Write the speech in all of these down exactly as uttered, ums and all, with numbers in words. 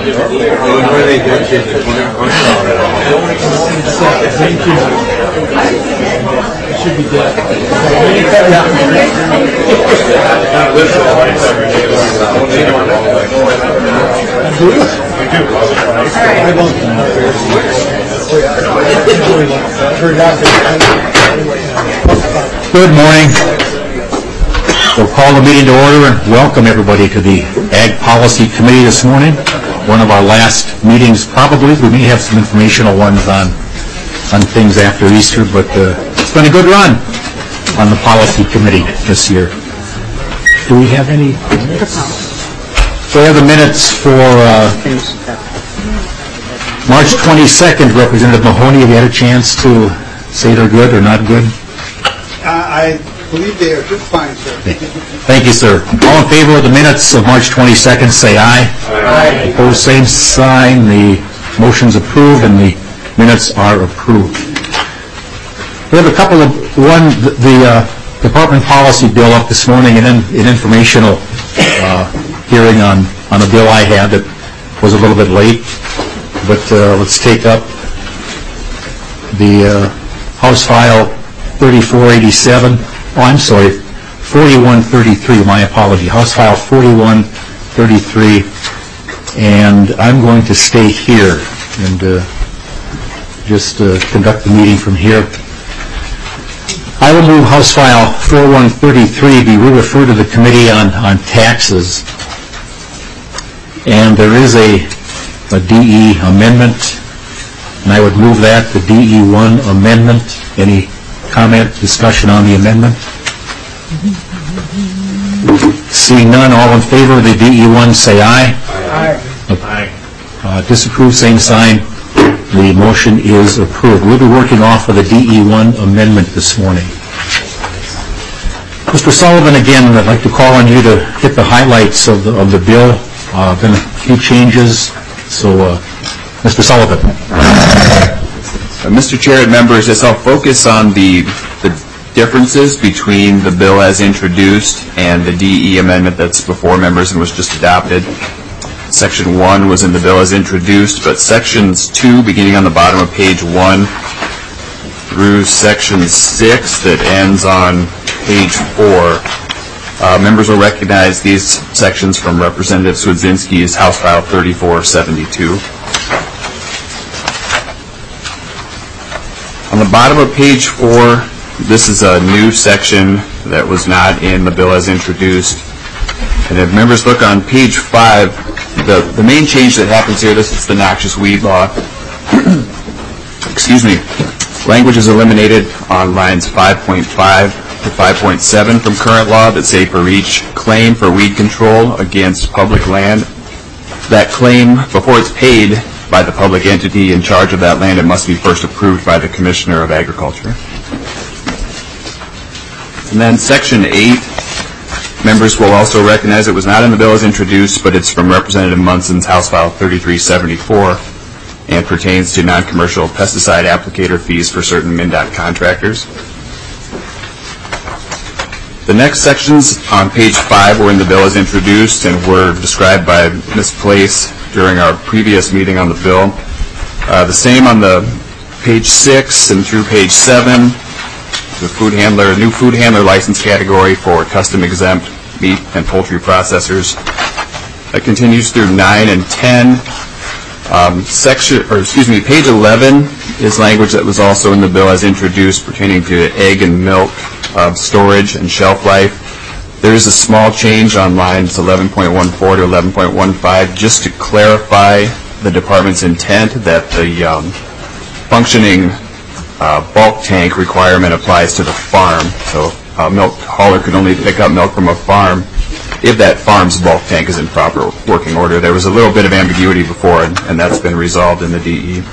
Should be dead. Good morning. We'll call the meeting to order and welcome everybody to the Ag Policy Committee this morning. One of our last meetings, probably. We may have some informational ones on on things after Easter, but uh, it's been a good run on the Policy Committee this year. Do we have any minutes? So we have the minutes for uh, March twenty-second. Representative Mahoney, have you had a chance to say they're good or not good? Uh, I believe they are just fine, sir. Thank you, sir. All in favor of the minutes of March twenty-second, say aye. Aye. Opposed, same sign. The motion's approved and the minutes are approved. We have a couple of, one, the, the uh, Department Policy Bill up this morning, and then an informational uh, hearing on, on a bill I had that was a little bit late. But uh, let's take up the uh, House File thirty-four eighty-seven. Oh, I'm sorry, forty-one thirty-three, my apology. House File forty-one thirty-three. And I'm going to stay here and uh, just uh, conduct the meeting from here. I will move House File forty-one thirty-three be re-referred to the Committee on, on Taxes. And there is a, a D E amendment, and I would move that, the D E one amendment. Any comment, discussion on the amendment? Seeing none, all in favor of the D E one, say aye. Aye. Aye. Uh, disapprove, same sign. The motion is approved. We'll be working off of the D E one amendment this morning. Mister Sullivan, again, I'd like to call on you to hit the highlights of the, of the bill. Uh, been a few changes, so uh, Mister Sullivan. Uh, Mister Chair and members, as I'll focus on the, the differences between the bill as introduced and the D E amendment that's before members and was just adopted. Section one was in the bill as introduced, but sections two, beginning on the bottom of page one, through section six that ends on page four, uh, members will recognize these sections from Representative Swedzinski's House File thirty-four seventy-two. On the bottom of page four, this is a new section that was not in the bill as introduced. And if members look on page five, the, the main change that happens here, this is the noxious weed law. Excuse me. Language is eliminated on lines five point five to five point seven from current law that say for each claim for weed control against public land, that claim, before it's paid by the public entity in charge of that land, it must be first approved by the Commissioner of Agriculture. And then section eight, members will also recognize it was not in the bill as introduced, but it's from Representative Munson's House File thirty-three seventy-four and pertains to non-commercial pesticide applicator fees for certain MnDOT contractors. The next sections on page five were in the bill as introduced and were described by Miz Place during our previous meeting on the bill. Uh, the same on the page six and through page seven. The food handler, new food handler license category for custom exempt meat and poultry processors. That continues through nine and ten. Um, section, or excuse me, page eleven is language that was also in the bill as introduced pertaining to egg and milk uh, storage and shelf life. There is a small change on lines eleven point one four to eleven point one five just to clarify the department's intent that the um, functioning Uh, bulk tank requirement applies to the farm. So a milk hauler could only pick up milk from a farm if that farm's bulk tank is in proper working order. There was a little bit of ambiguity before, and, and that's been resolved in the D E.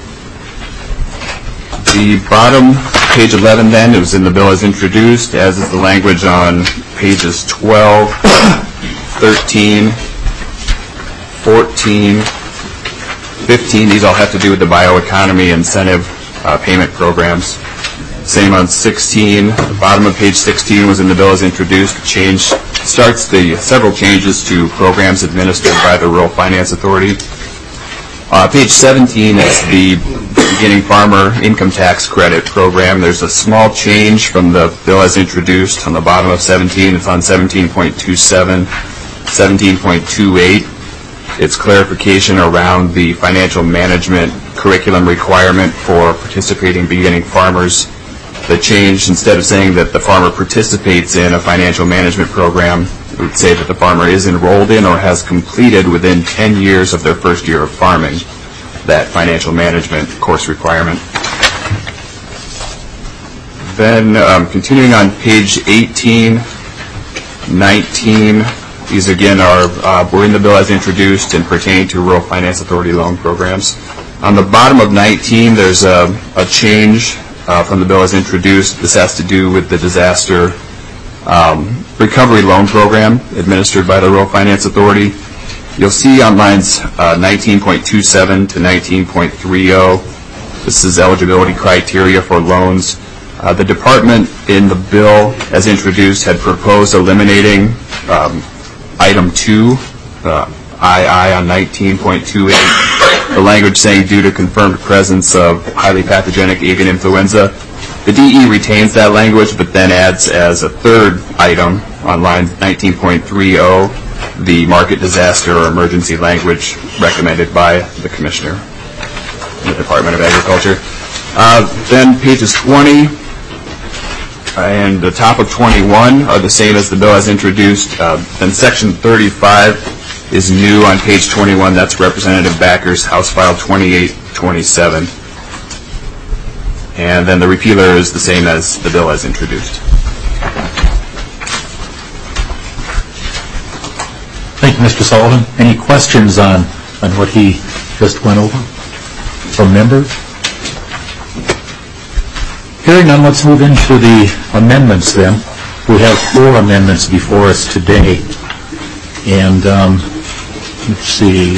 The bottom, page eleven then, it was in the bill as introduced, as is the language on pages twelve, thirteen, fourteen, fifteen. These all have to do with the bioeconomy incentive Uh, payment programs. Same on sixteen. The bottom of page sixteen was in the bill as introduced. Change starts the several changes to programs administered by the Rural Finance Authority. Uh, page seventeen is the beginning farmer income tax credit program. There's a small change from the bill as introduced on the bottom of seventeen. It's on seventeen point two seven, seventeen point two eight. It's clarification around the financial management curriculum requirement for participating beginning farmers. The change, instead of saying that the farmer participates in a financial management program, it would say that the farmer is enrolled in or has completed within ten years of their first year of farming that financial management course requirement. Then um, continuing on page eighteen, nineteen, these again are uh, were in the bill as introduced and pertain to Rural Finance Authority loan programs. On the bottom of nineteen, there's a, a change uh, from the bill as introduced. This has to do with the disaster um, recovery loan program administered by the Rural Finance Authority. You'll see on lines uh, nineteen point two seven to nineteen point three zero, this is eligibility criteria for loans. Uh, the department in the bill as introduced had proposed eliminating um, item two, uh, two on nineteen point two eight, the language saying due to confirmed presence of highly pathogenic avian influenza. The D E retains that language, but then adds as a third item on line nineteen point three zero the market disaster or emergency language recommended by the Commissioner in the Department of Agriculture. Uh, then pages twenty and the top of twenty-one are the same as the bill as introduced. Uh, then section thirty-five is new on page twenty-one. That's Representative Backer's House File twenty-eight twenty-seven. And then the repealer is the same as the bill as introduced. Thank you, Mister Sullivan. Any questions on, on what he just went over from members? Hearing none, let's move into the amendments then. We have four amendments before us today. And um, let's see.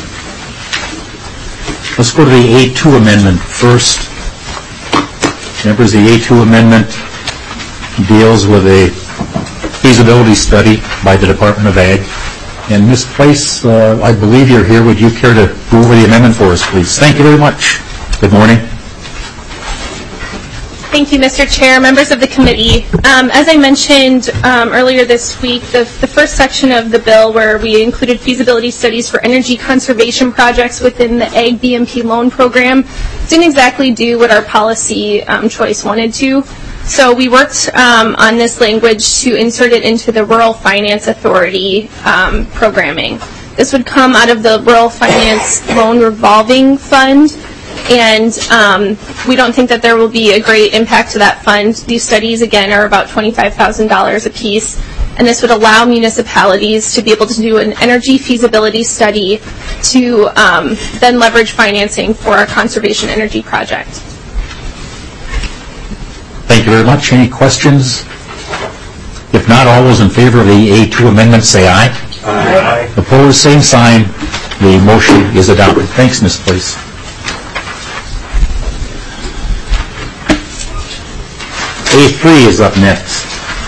Let's go to the A two amendment first. Members, the A two amendment deals with a feasibility study by the Department of Ag. And Miz Place, uh, I believe you're here. Would you care to go over the amendment for us, please? Thank you very much. Good morning. Thank you, Mister Chair, members of the committee. Um, as I mentioned um, earlier this week, the, the first section of the bill where we included feasibility studies for energy conservation projects within the Ag B M P loan program didn't exactly do what our policy um, choice wanted to. So we worked um, on this language to insert it into the Rural Finance Authority um, programming. This would come out of the Rural Finance Loan Revolving Fund, and um, we don't think that there will be a great impact to that fund. These studies, again, are about twenty-five thousand dollars a piece, and this would allow municipalities to be able to do an energy feasibility study to um, then leverage financing for our conservation energy project. Thank you very much. Any questions? If not, all those in favor of the A two amendment say aye. Aye. Opposed, same sign. The motion is adopted. Thanks, Miz Place. A three is up next.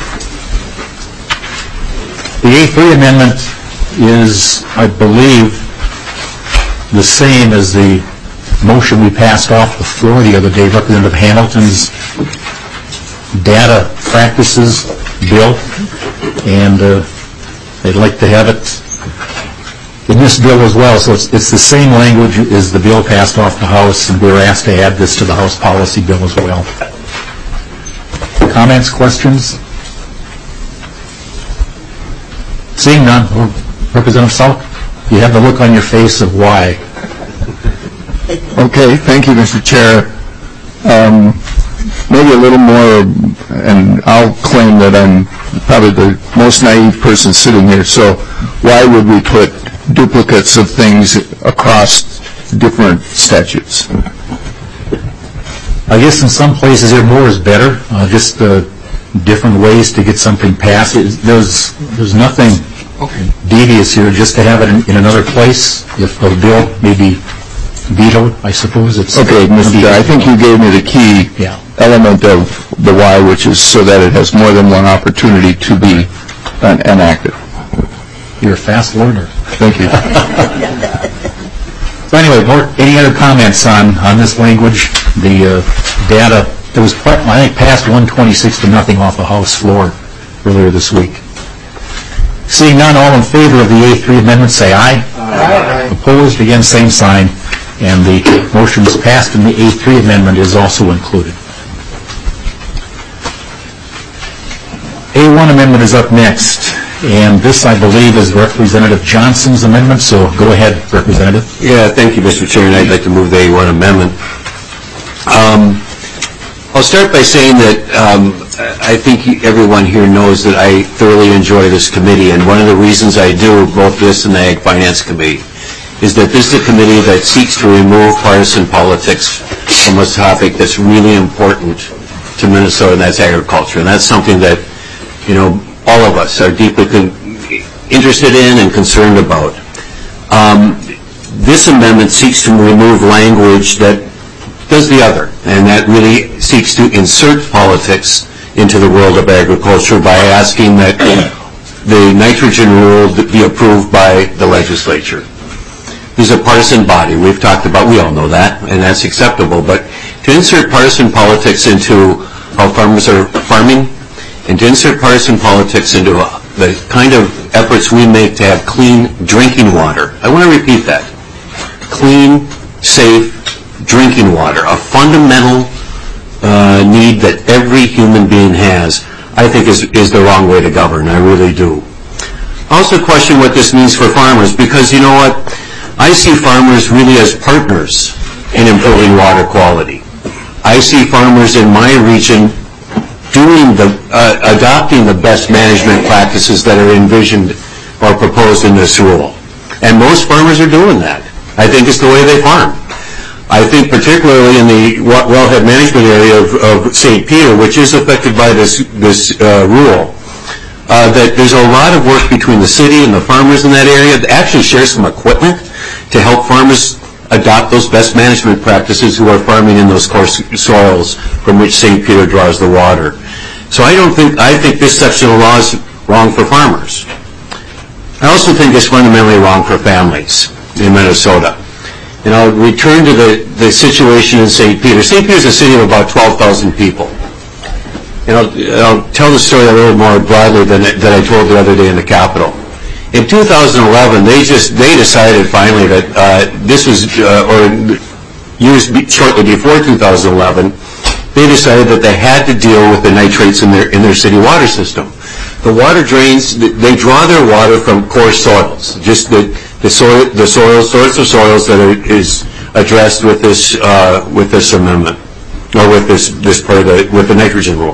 The A three amendment is, I believe, the same as the motion we passed off the floor the other day, Representative Hamilton's data practices bill, and uh, they'd like to have it in this bill as well. So it's, it's the same language as the bill passed off the House, and we were asked to add this to the House policy bill as well. Comments, questions? Seeing none, Representative Salk, you have the look on your face of why. Okay, thank you, Mister Chair. Um, maybe a little more, and I'll claim that I'm probably the most naive person sitting here, so why would we put duplicates of things across different statutes? I guess in some places here more is better, uh, just uh, different ways to get something passed. It, there's, there's nothing devious here, just to have it in, in another place. If a bill may be vetoed, I suppose it's... Okay, Mister Chair, I think you gave me the key yeah. element of the why, which is so that it has more than one opportunity to be uh, enacted. You're a fast learner. Thank you. So anyway, more, any other comments on, on this language? The uh, data, there was, I think, passed one twenty-six to nothing off the House floor earlier this week. Seeing none, all in favor of the A three amendment, say aye. Aye. Opposed, again, same sign. And the motion is passed, and the A three amendment is also included. A one amendment is up next, and this, I believe, is Representative Johnson's amendment, so go ahead, Representative. Yeah, thank you, Mister Chairman. I'd like to move the A one amendment. Um, I'll start by saying that um, I think everyone here knows that I thoroughly enjoy this committee, and one of the reasons I do, both this and the Ag Finance Committee, is that this is a committee that seeks to remove partisan politics from a topic that's really important to Minnesota, and that's agriculture. And that's something that, you know, all of us are deeply interested in and concerned about. Um, this amendment seeks to remove language that does the other, and that really seeks to insert politics into the world of agriculture by asking that the nitrogen rule be approved by the legislature. This is a partisan body. We've talked about, we all know that, and that's acceptable, but to insert partisan politics into how farmers are farming, and to insert partisan politics into uh, the kind of efforts we make to have clean drinking water. I want to repeat that. Clean, safe drinking water, a fundamental uh, need that every human being has, I think is, is the wrong way to govern. I really do. I also question what this means for farmers, because you know what? I see farmers really as partners in improving water quality. I see farmers in my region doing the, uh, adopting the best management practices that are envisioned or proposed in this rule. And most farmers are doing that. I think it's the way they farm. I think particularly in the wellhead management area of, of Saint Peter, which is affected by this, this uh, rule, uh, that there's a lot of work between the city and the farmers in that area that actually share some equipment to help farmers adopt those best management practices who are farming in those coarse soils from which Saint Peter draws the water. So I don't think, I think this section of law is wrong for farmers. I also think it's fundamentally wrong for families in Minnesota. And I'll return to the, the situation in Saint Peter. Saint Peter is a city of about twelve thousand people. And I'll, I'll tell the story a little more broadly than, than I told the other day in the Capitol. In two thousand eleven, they just they decided finally that uh, this was, uh, or years be, shortly before two thousand eleven, they decided that they had to deal with the nitrates in their in their city water system. The water drains, they draw their water from coarse soils, just the the soil, the soil sorts of soils that are, is addressed with this uh, with this amendment, or with this this part of the with the nitrogen rule.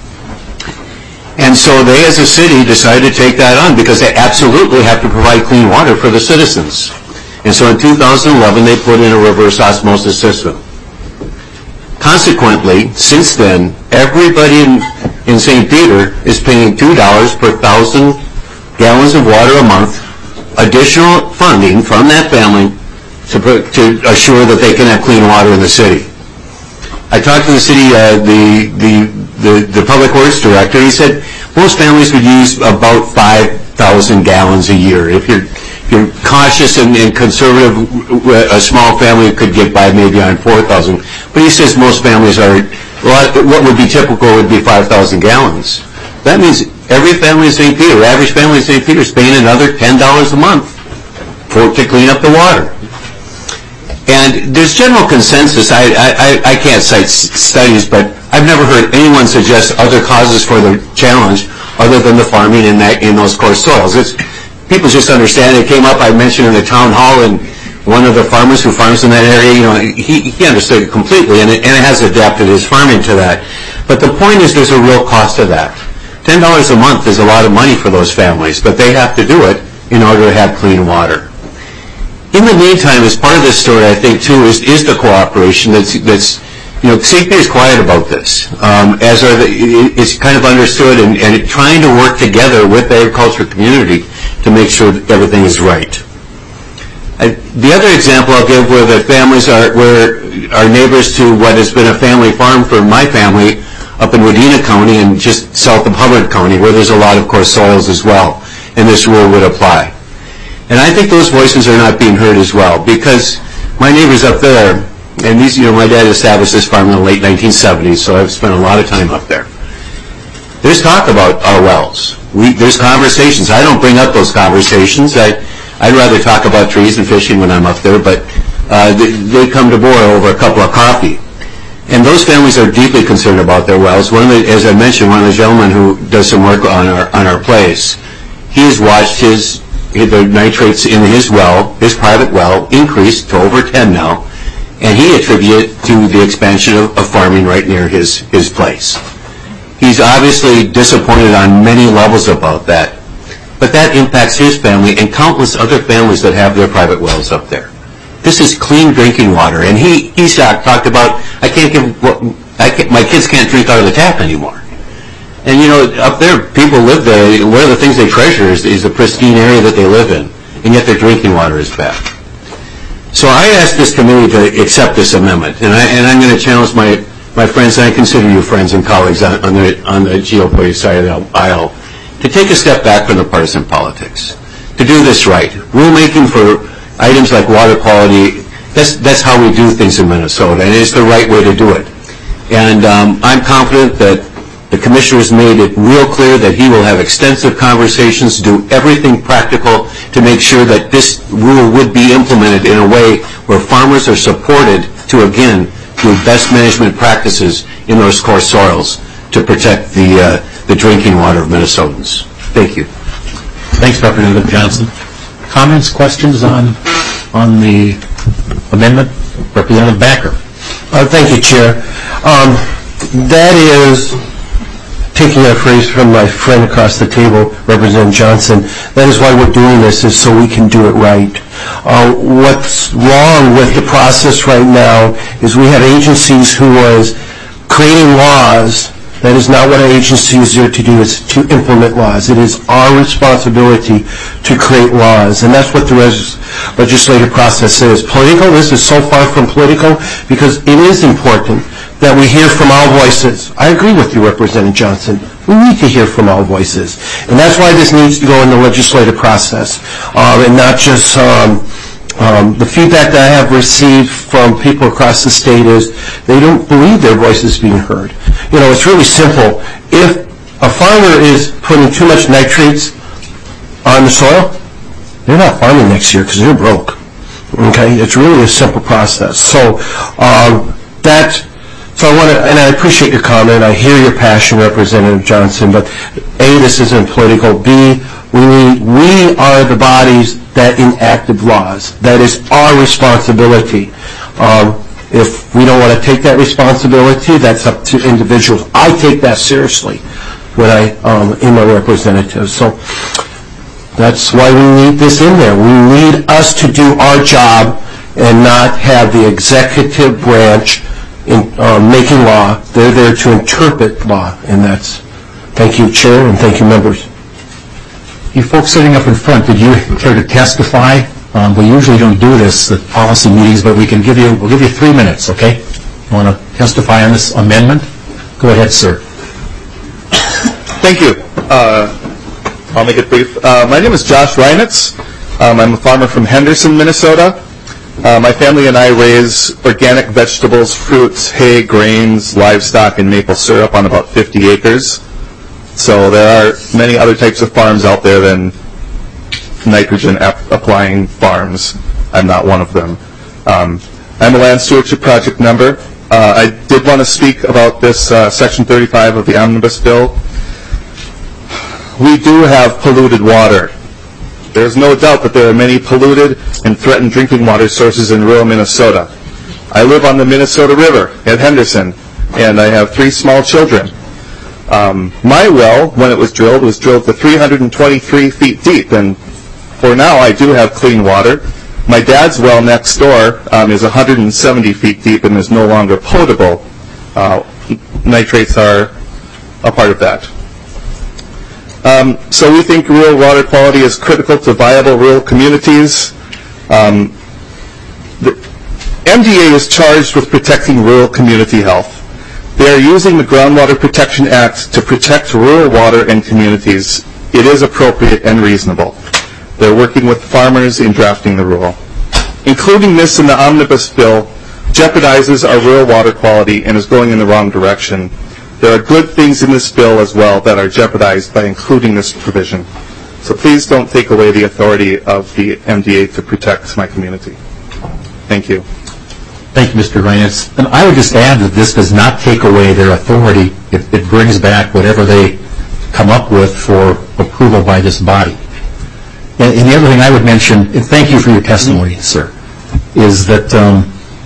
And so they, as a city, decided to take that on because they absolutely have to provide clean water for the citizens. And so in two thousand eleven, they put in a reverse osmosis system. Consequently, since then, everybody in, in Saint Peter is paying two dollars per thousand gallons of water a month, additional funding from that family to, to assure that they can have clean water in the city. I talked to the city, uh, the, the, the, the public works director. He said most families would use about five thousand gallons a year. If you're, if you're cautious and, and conservative, a small family could get by maybe on four thousand. But he says most families are, what would be typical would be five thousand gallons. That means every family in Saint Peter, average family in Saint Peter, is paying another ten dollars a month for, to clean up the water. And there's general consensus. I, I, I can't cite studies, but I've never heard anyone suggest other causes for the challenge other than the farming in, that, in those coarse soils. It's, people just understand. It came up, I mentioned in the town hall, and one of the farmers who farms in that area, you know, he, he understood it completely, and it, and it has adapted his farming to that. But the point is there's a real cost to that. ten dollars a month is a lot of money for those families, but they have to do it in order to have clean water. In the meantime, as part of this story, I think, too, is, is the cooperation that's, that's, you know, Saint Peter is quiet about this, um, as are the, it's kind of understood and, and trying to work together with the agriculture community to make sure that everything is right. I, the other example I'll give where the families are, where are neighbors to what has been a family farm for my family up in Wadena County and just south of Hubbard County, where there's a lot of coarse soils as well, and this rule would apply. And I think those voices are not being heard as well, because my neighbors up there, and these, you know, my dad established this farm in the late nineteen seventies, so I've spent a lot of time up there. There's talk about our wells. We, there's conversations. I don't bring up those conversations. I, I'd rather talk about trees and fishing when I'm up there, but uh, they, they come to boil over a cup of coffee. And those families are deeply concerned about their wells. One of the, as I mentioned, one of the gentlemen who does some work on our on our place, he has watched his the nitrates in his well, his private well, increase to over ten now, and he attributed it to the expansion of, of farming right near his his place. He's obviously disappointed on many levels about that, but that impacts his family and countless other families that have their private wells up there. This is clean drinking water, and he he talked about I can't give I can't, my kids can't drink out of the tap anymore. And you know, up there, people live there. One of the things they treasure is, is the pristine area that they live in, and yet their drinking water is bad. So I asked this committee to accept this amendment, and I and I'm going to challenge my my friends, and I consider you friends and colleagues on, on the on the G O P side of the aisle, to take a step back from the partisan politics, to do this right. Rulemaking for items like water quality, that's, that's how we do things in Minnesota, and it's the right way to do it. And um, I'm confident that the commissioner has made it real clear that he will have extensive conversations, do everything practical to make sure that this rule would be implemented in a way where farmers are supported to, again, do best management practices in those core soils to protect the, uh, the drinking water of Minnesotans. Thank you. Thanks, Representative Johnson. Comments, questions on on the amendment? Representative Backer. Uh, thank you, Chair. Um, that is, taking a phrase from my friend across the table, Representative Johnson, that is why we're doing this, is so we can do it right. Uh, what's wrong with the process right now is we have agencies who was creating laws. That is not what an agency is there to do, is to implement laws. It is our responsibility to create laws, and that's what the res- legislative process is. Political, this is so far from political because it is important that we hear from all voices. I agree with you, Representative Johnson. We need to hear from all voices, and that's why this needs to go in the legislative process, um, and not just um, Um, the feedback that I have received from people across the state is they don't believe their voice is being heard. You know, it's really simple. If a farmer is putting too much nitrates on the soil, they're not farming next year because they're broke. Okay? It's really a simple process. So um, that, so I want to, and I appreciate your comment. I hear your passion, Representative Johnson, but A, this isn't political. B, we need, we are the bodies that enact laws. That is our responsibility. Um, if we don't want to take that responsibility, that's up to individuals. I take that seriously when I um, am a representative. So that's why we need this in there. We need us to do our job and not have the executive branch in um, making law. They're there to interpret law, and that's. Thank you, Chair, and thank you, members. You folks sitting up in front, did you care to testify? Um, we usually don't do this at policy meetings, but we can give you, we'll give you three minutes, okay? You want to testify on this amendment? Go ahead, sir. Thank you. Uh, I'll make it brief. Uh, my name is Josh Reinitz. Um, I'm a farmer from Henderson, Minnesota. Uh, my family and I raise organic vegetables, fruits, hay, grains, livestock, and maple syrup on about fifty acres. So there are many other types of farms out there than nitrogen applying farms. I'm not one of them. Um, I'm a Land Stewardship Project member. Uh, I did want to speak about this uh, Section thirty-five of the Omnibus Bill. We do have polluted water. There's no doubt that there are many polluted and threatened drinking water sources in rural Minnesota. I live on the Minnesota River at Henderson, and I have three small children. Um, my well, when it was drilled, was drilled to three hundred twenty-three feet deep, and for now I do have clean water. My dad's well next door um, is one hundred seventy feet deep and is no longer potable. Uh, nitrates are a part of that. Um, so we think rural water quality is critical to viable rural communities. Um, the M D A is charged with protecting rural community health. They are using the Groundwater Protection Act to protect rural water and communities. It is appropriate and reasonable. They're working with farmers in drafting the rule. Including this in the omnibus bill jeopardizes our rural water quality and is going in the wrong direction. There are good things in this bill as well that are jeopardized by including this provision. So please don't take away the authority of the M D A to protect my community. Thank you. Thank you, Mister Reines. And I would just add that this does not take away their authority. It, it brings back whatever they come up with for approval by this body. And, and the other thing I would mention, and thank you for your testimony, sir, is that um,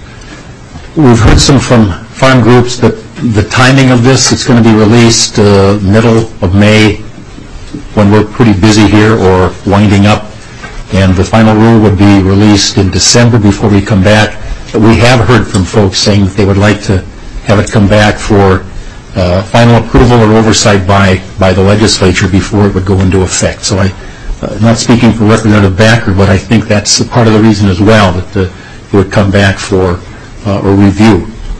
we've heard some from farm groups that the timing of this, it's going to be released uh, middle of May when we're pretty busy here or winding up, and the final rule would be released in December before we come back. But we have heard from folks saying that they would like to have it come back for uh, final approval or oversight by, by the legislature before it would go into effect. So I Uh, not speaking for Representative Backer, but I think that's part of the reason as well that the, it would come back for uh, a review.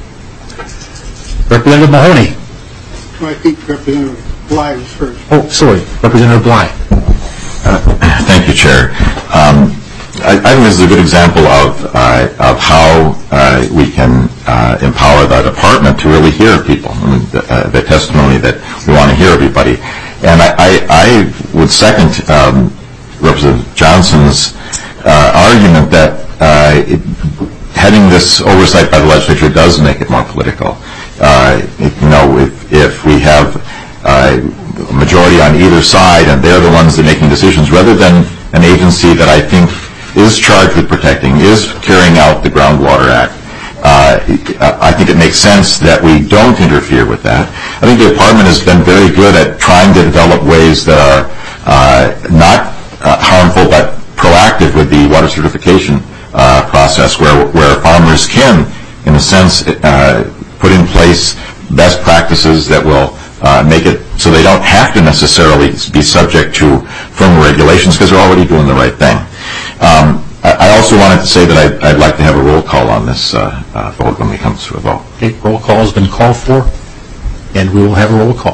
Representative Mahoney. Well, I think Representative Bly was first. Oh, sorry, Representative Bly. Uh, thank you, Chair. Um, I, I think this is a good example of uh, of how uh, we can uh, empower the department to really hear people. I mean, the, uh, the testimony that we want to hear everybody. And I, I, I would second um, Representative Johnson's uh, argument that uh, it, having this oversight by the legislature does make it more political. Uh, it, you know, if, if we have uh, a majority on either side and they're the ones that are making decisions, rather than an agency that I think is charged with protecting, is carrying out the Groundwater Act, Uh, I think it makes sense that we don't interfere with that. I think the department has been very good at trying to develop ways that are uh, not uh, harmful but proactive with the water certification uh, process, where where farmers can, in a sense, uh, put in place best practices that will uh, make it so they don't have to necessarily be subject to firm regulations because they're already doing the right thing. Um, I also wanted to say that I'd, I'd like to have a roll call on this uh, uh, vote when we come to a vote. Okay, roll call has been called for, and we will have a roll call.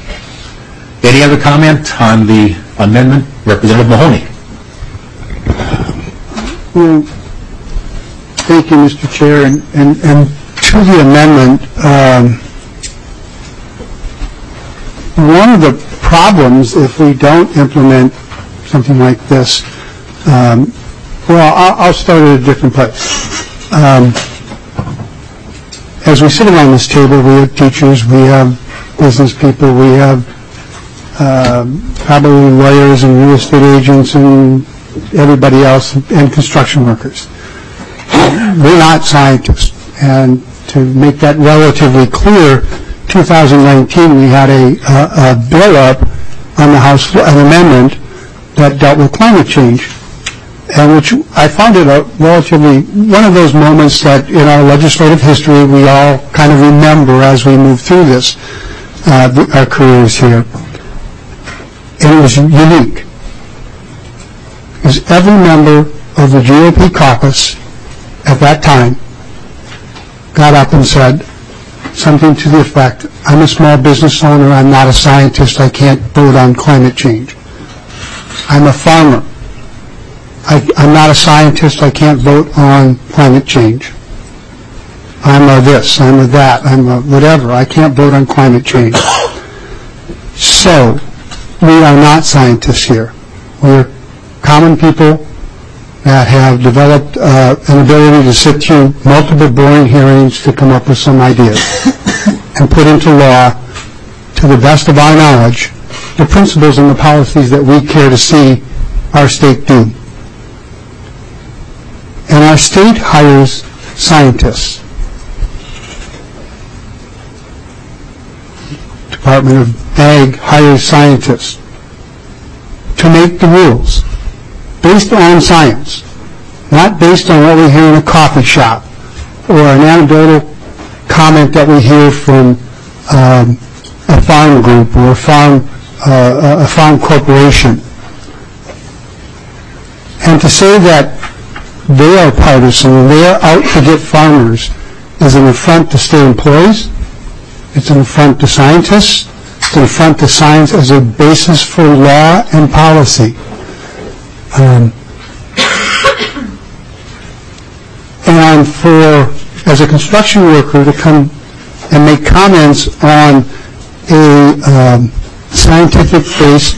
Any other comment on the amendment? Representative Mahoney. Well, thank you, Mister Chair. And, and, and to the amendment, um, one of the problems if we don't implement something like this, um, well, I'll, I'll start at a different place. Um, as we sit around this table, we have teachers, we have business people, we have um, probably lawyers and real estate agents and everybody else, and construction workers. We're not scientists. And to make that relatively clear, two thousand nineteen we had a, a, a bill up on the House floor, an amendment that dealt with climate change. And which I found it a relatively, one of those moments that in our legislative history we all kind of remember as we move through this, uh, our careers here. And it was unique. Because every member of the G O P caucus at that time got up and said something to the effect, I'm a small business owner, I'm not a scientist, I can't vote on climate change. I'm a farmer. I, I'm not a scientist, I can't vote on climate change. I'm a this, I'm a that, I'm a whatever, I can't vote on climate change. So, we are not scientists here. We're common people that have developed uh, an ability to sit through multiple boring hearings to come up with some ideas and put into law, to the best of our knowledge, the principles and the policies that we care to see our state do. And our state hires scientists. Department of Ag hires scientists to make the rules based on science, not based on what we hear in a coffee shop or an anecdotal comment that we hear from um, a farm group or a farm, uh, a farm corporation. And to say that they are partisan and they are out to get farmers is an affront to state employees, it's an affront to scientists, it's an affront to science as a basis for law and policy. Um, time for, as a construction worker, to come and make comments on a um, scientific-based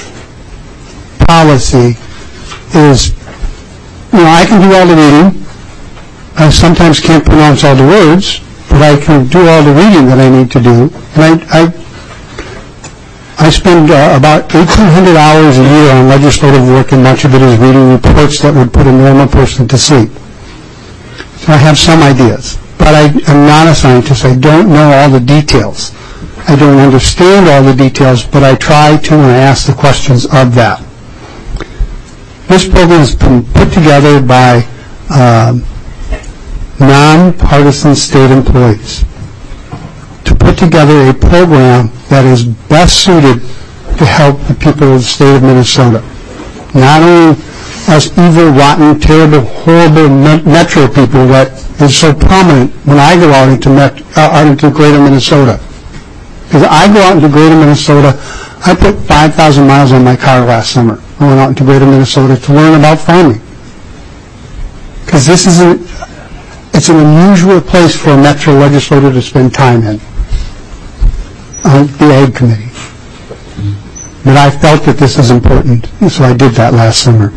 policy is, you know, I can do all the reading. I sometimes can't pronounce all the words, but I can do all the reading that I need to do. And I, I, I spend uh, about eighteen hundred hours a year on legislative work, and much of it is reading reports that would put a normal person to sleep. So I have some ideas, but I am not a scientist. I don't know all the details. I don't understand all the details, but I try to, and I ask the questions of that. This program has been put together by um, non-partisan state employees to put together a program that is best suited to help the people of the state of Minnesota. Not only us evil, rotten, terrible, horrible me- metro people that is so prominent when I go out into, met- uh, out into greater Minnesota. Because I go out into greater Minnesota, I put five thousand miles on my car last summer. I went out into greater Minnesota to learn about farming. Because this is a, it's an unusual place for a metro legislator to spend time in. Uh, the Ag Committee. But I felt that this is important, so I did that last summer.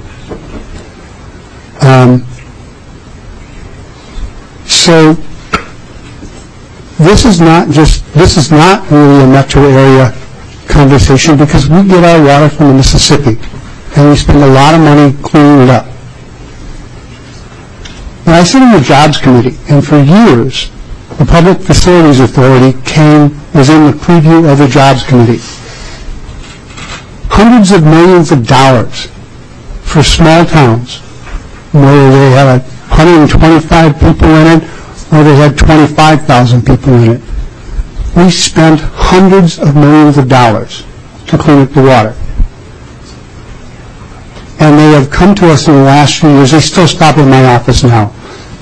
Um, so this is not just, this is not really a metro area conversation, because we get our water from the Mississippi, and we spend a lot of money cleaning it up. And I sit in the Jobs Committee, and for years, the Public Facilities Authority came, was in the preview of the Jobs Committee. Hundreds of millions of dollars for small towns, whether they had one hundred twenty-five people in it, or they had twenty-five thousand people in it. We spent hundreds of millions of dollars to clean up the water. And they have come to us in the last few years. They still stop in my office now.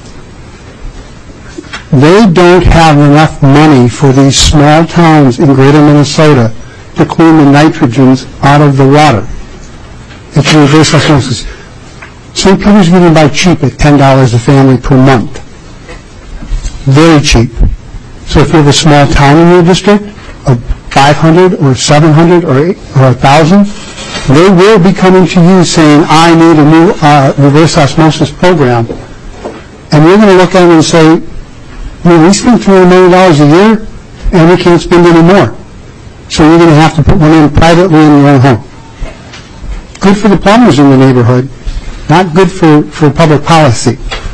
They don't have enough money for these small towns in greater Minnesota to clean the nitrogens out of the water. It's reverse osmosis. Saint Peter's you can buy cheap at ten dollars a family per month. Very cheap. So if you have a small town in your district of five hundred or seven hundred or eight, or one thousand, they will be coming to you saying, I need a new uh, reverse osmosis program. And you're going to look at them and say, you know, we spend three hundred million dollars a year and we can't spend any more. So you're going to have to put one in privately in your own home. Good for the plumbers in the neighborhood, not good for, for public policy.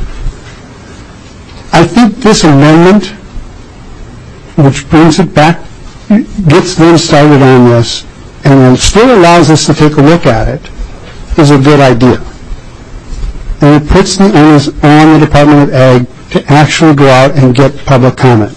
I think this amendment, which brings it back, gets them started on this, and it still allows us to take a look at it, is a good idea. And it puts the onus on the Department of Ag to actually go out and get public comment.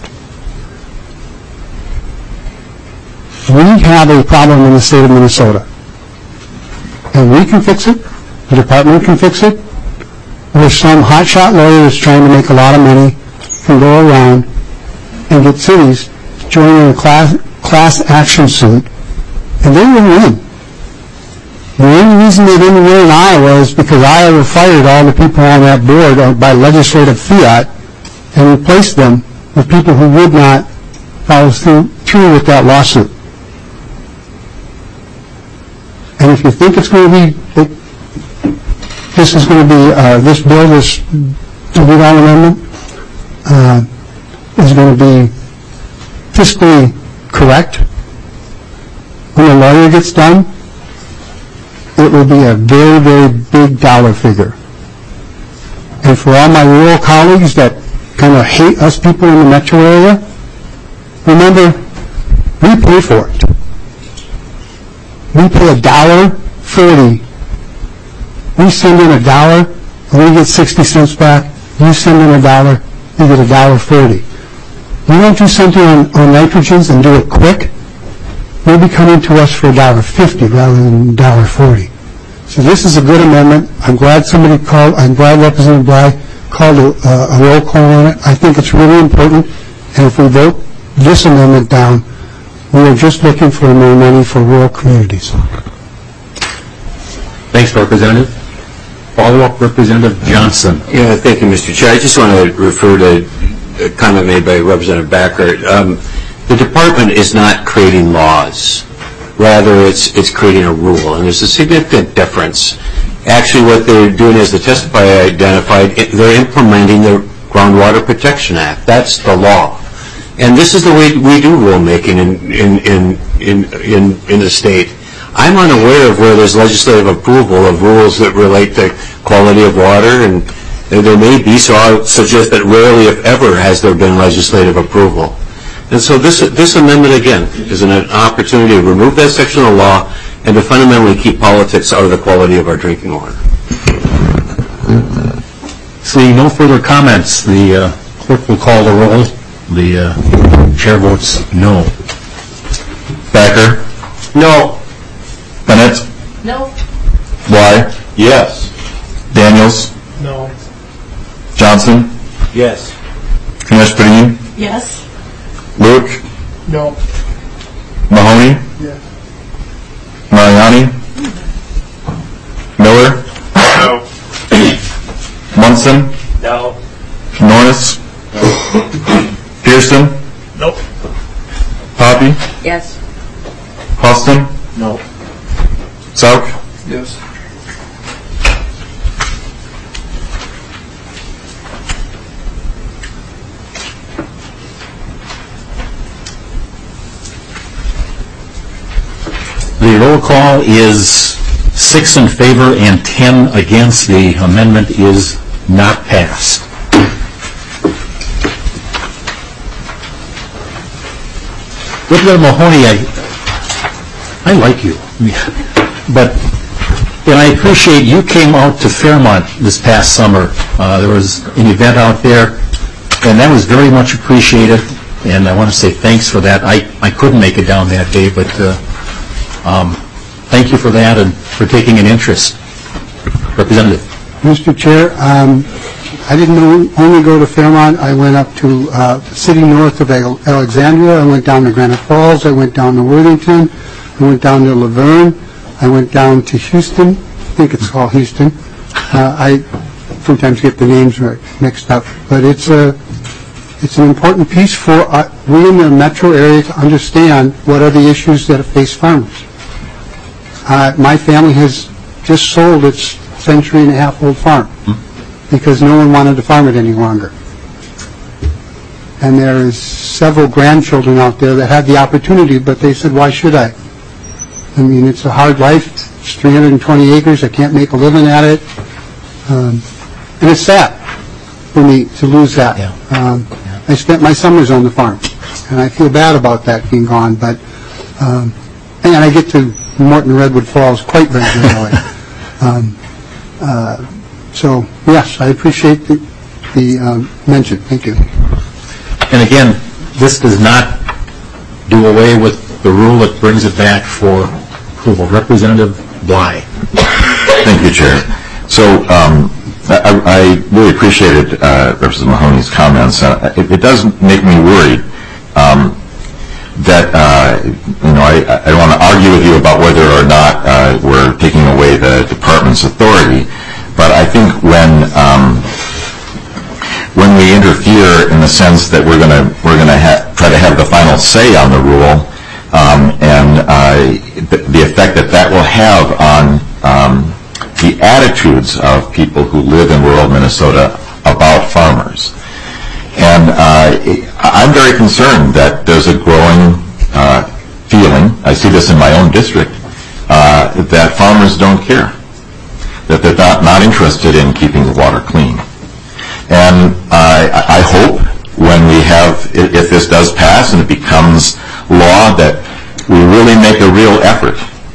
We have a problem in the state of Minnesota. And we can fix it, the department can fix it, or some hotshot lawyer is trying to make a lot of money can go around and get cities joining a class, class action suit, and they will win. The only reason they didn't win in Iowa is because Iowa fired all the people on that board by legislative fiat and replaced them with people who would not follow through, through with that lawsuit. And if you think it's going to be, it, this is going to be, uh, this bill, this W R amendment, uh, is going to be fiscally correct, when a lawyer gets done, it will be a very, very big dollar figure. And for all my rural colleagues that kind of hate us people in the metro area, remember, we pay for it. We pay a dollar forty. We send in a dollar, and we get sixty cents back. You send in a dollar, you get a dollar forty. You don't do something on, on nitrogens and do it quick, you'll be coming to us for a dollar fifty rather than a dollar forty. So this is a good amendment. I'm glad somebody called. I'm glad Representative Bly called a, uh, a roll call on it. I think it's really important. And if we vote this amendment down, we are just looking for more money for rural communities. Thanks, Representative. follow-up, Representative Johnson. Yeah, thank you, Mister Chair. I just want to refer to a comment made by Representative Backer. Um, the department is not creating laws. Rather, it's it's creating a rule, and there's a significant difference. Actually, what they're doing, as the testifier identified, they're implementing the Groundwater Protection Act. That's the law. And this is the way we do rulemaking in, in, in, in, in, in the state. I'm unaware of where there's legislative approval of rules that relate to quality of water, and there may be, so I'll suggest that rarely, if ever, has there been legislative approval. And so this, this amendment, again, is an opportunity to remove that section of the law and to fundamentally keep politics out of the quality of our drinking water. Seeing no further comments, the uh, clerk will call the roll. The uh, chair votes no. Backer? No. Bennett? No. Bly? Yes. Daniels? No. Johnson? Yes. Knespering? Yes. Luke? No. Mahoney? Yes. Mariani? Miller? No. Munson? No. Norris? Pearson? Nope. Poppy? Yes. Austin? No. Sauk? Yes. The roll call is six in favor and ten against. The amendment is not passed. Representative Mahoney, I, I like you, but and I appreciate you came out to Fairmont this past summer. Uh, there was an event out there, and that was very much appreciated, and I want to say thanks for that. I, I couldn't make it down that day, but uh, um, thank you for that and for taking an interest. Representative. Mister Chair, um, I didn't only go to Fairmont. I went up to uh, the city north of Alexandria. I went down to Granite Falls. I went down to Worthington. I went down to Laverne. I went down to Houston. I think it's called Houston. Uh, I sometimes get the names mixed up, but it's a it's an important piece for uh, we in the metro area to understand what are the issues that face farmers. Uh, my family has just sold its century and a half old farm because no one wanted to farm it any longer. And there is several grandchildren out there that had the opportunity, but they said, why should I? I mean, it's a hard life. It's three hundred twenty acres. I can't make a living at it. Um, and it's sad for me to lose that. Yeah. Um, yeah. I spent my summers on the farm, and I feel bad about that being gone. But um, and I get to Morton Redwood Falls quite regularly. um, uh, so, yes, I appreciate the, the um, mention. Thank you. And again, this does not do away with the rule. That brings it back for approval. Representative Bly. Thank you, Chair. So um, I, I really appreciated uh, Representative Mahoney's comments. Uh, it, it does make me worried um, that, uh, you know, I, I don't want to argue with you about whether or not uh, we're taking away the department's authority, but I think when um, when we interfere in the sense that we're going to we're going to ha- try to have the final say on the rule, um, and uh, the, the effect that that will have on um, the attitudes of people who live in rural Minnesota about farmers. And uh, I'm very concerned that there's a growing uh, feeling, I see this in my own district, uh, that farmers don't care, that they're not, not interested in keeping the water clean. And uh, I hope when we have, if this does pass and it becomes law, that we really make a real effort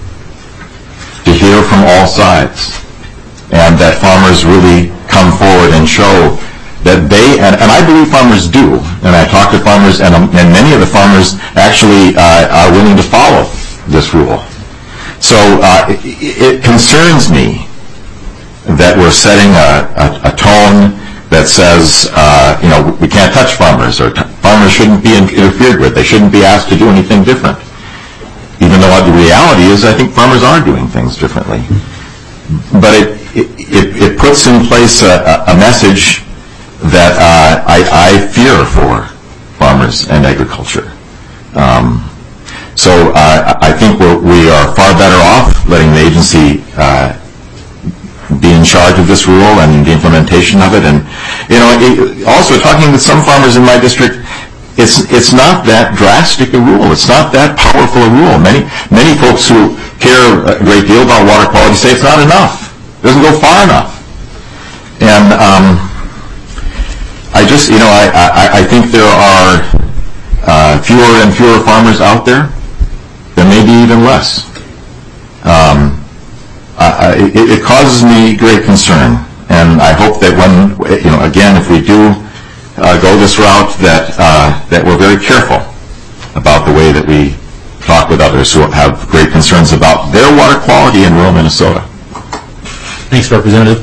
to hear from all sides, and that farmers really come forward and show that they, and, and I believe farmers do, and I talk to farmers, and, um, and many of the farmers actually uh, are willing to follow this rule. So uh, it, it concerns me that we're setting a, a, a tone that says, uh, you know, we can't touch farmers, or t- farmers shouldn't be interfered with, they shouldn't be asked to do anything different. Even though the reality is I think farmers are doing things differently. But it, it, it, it puts in place a, a message that uh, I, I fear for farmers and agriculture. Um, so uh, I think we're, we are far better off letting the agency uh, be in charge of this rule and the implementation of it. And you know, it, also talking with some farmers in my district, it's it's not that drastic a rule. It's not that powerful a rule. Many many folks who care a great deal about water quality say it's not enough. It doesn't go far enough. And um, I just, you know, I, I, I think there are uh, fewer and fewer farmers out there. There may be even less. Um, I, it, it causes me great concern, and I hope that when, you know, again, if we do uh, go this route, that uh, that we're very careful about the way that we talk with others who have great concerns about their water quality in rural Minnesota. Thanks, Representative.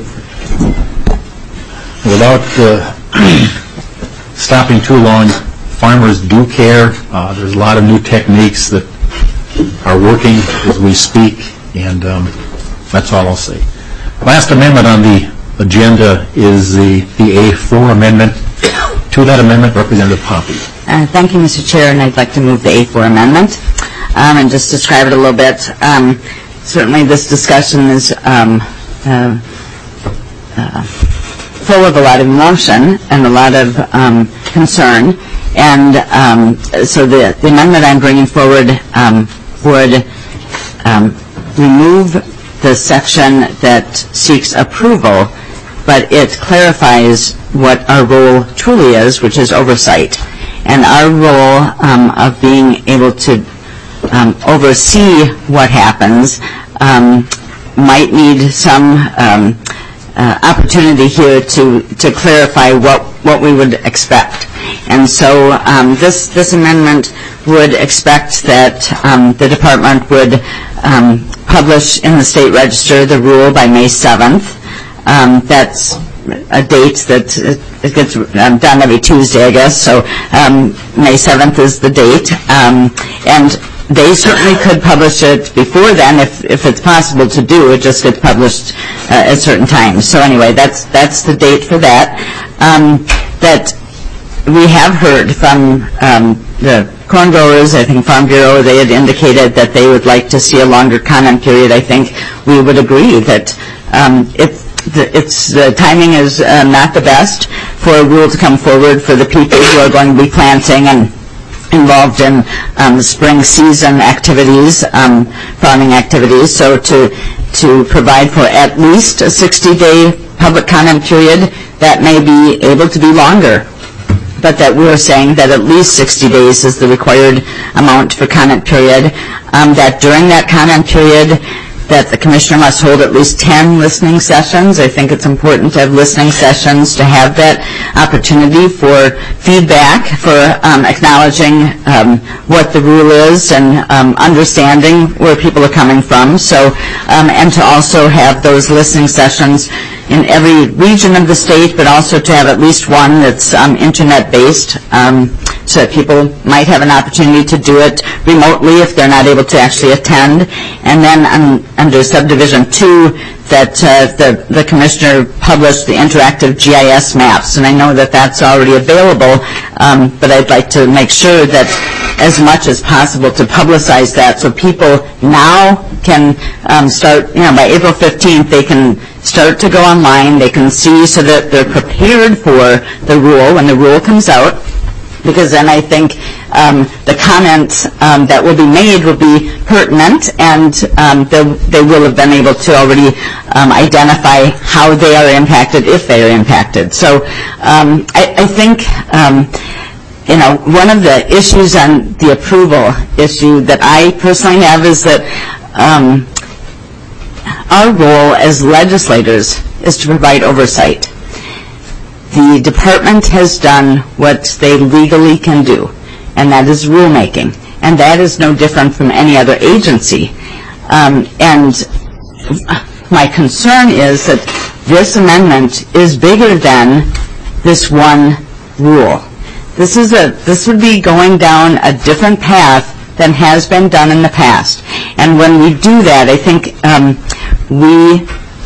Without uh, stopping too long, farmers do care. Uh, there's a lot of new techniques that are working as we speak, and um, that's all I'll say. Last amendment on the agenda is the, the A four amendment. To that amendment, Representative Poppe. Uh, thank you, Mister Chair, and I'd like to move the A four amendment um, and just describe it a little bit. Um, certainly this discussion is um, uh, uh, full of a lot of emotion and a lot of um, concern, and um, so the, the amendment I'm bringing forward um, would um, remove the section that seeks approval, but it clarifies what our role truly is, which is oversight. And our role um, of being able to um, oversee what happens um, might need some um, uh, opportunity here to, to clarify what, what we would expect. And so um, this, this amendment would expect that um, the department would um, publish in the state register the rule by May seventh. Um, that's a date that it gets um, done every Tuesday, I guess, so um, May seventh is the date. Um, and they certainly could publish it before then if, if it's possible to do. It just gets published uh, at certain times. So anyway, that's that's the date for that. Um, that we have heard from um, the corn growers, I think Farm Bureau, they had indicated that they would like to see a longer comment period. I think we would agree that um, it's The, it's, the timing is uh, not the best for a rule to come forward for the people who are going to be planting and involved in um, spring season activities, um, farming activities. So to to provide for at least a sixty-day public comment period, that may be able to be longer, but that we're saying that at least sixty days is the required amount for comment period. Um, that during that comment period, that the commissioner must hold at least ten listening sessions. I think it's important to have listening sessions to have that opportunity for feedback, for um, acknowledging um, what the rule is and um, understanding where people are coming from. So, um, and to also have those listening sessions in every region of the state, but also to have at least one that's um, internet-based, um, so that people might have an opportunity to do it remotely if they're not able to actually attend. And then um, under subdivision two, that uh, the, the commissioner published the interactive G I S maps. And I know that that's already available, um, but I'd like to make sure that as much as possible to publicize that so people now can um, start, you know, by April fifteenth, they can start to go online, they can see so that they're prepared for the rule when the rule comes out. Because then I think um, the comments um, that will be made will be pertinent, and um, they will have been able to already um, identify how they are impacted, if they are impacted. So um, I, I think, um, you know, one of the issues on the approval issue that I personally have is that um, our role as legislators is to provide oversight. The department has done what they legally can do, and that is rulemaking. And that is no different from any other agency. Um, and my concern is that this amendment is bigger than this one rule. This is a, this would be going down a different path than has been done in the past. And when we do that, I think um, we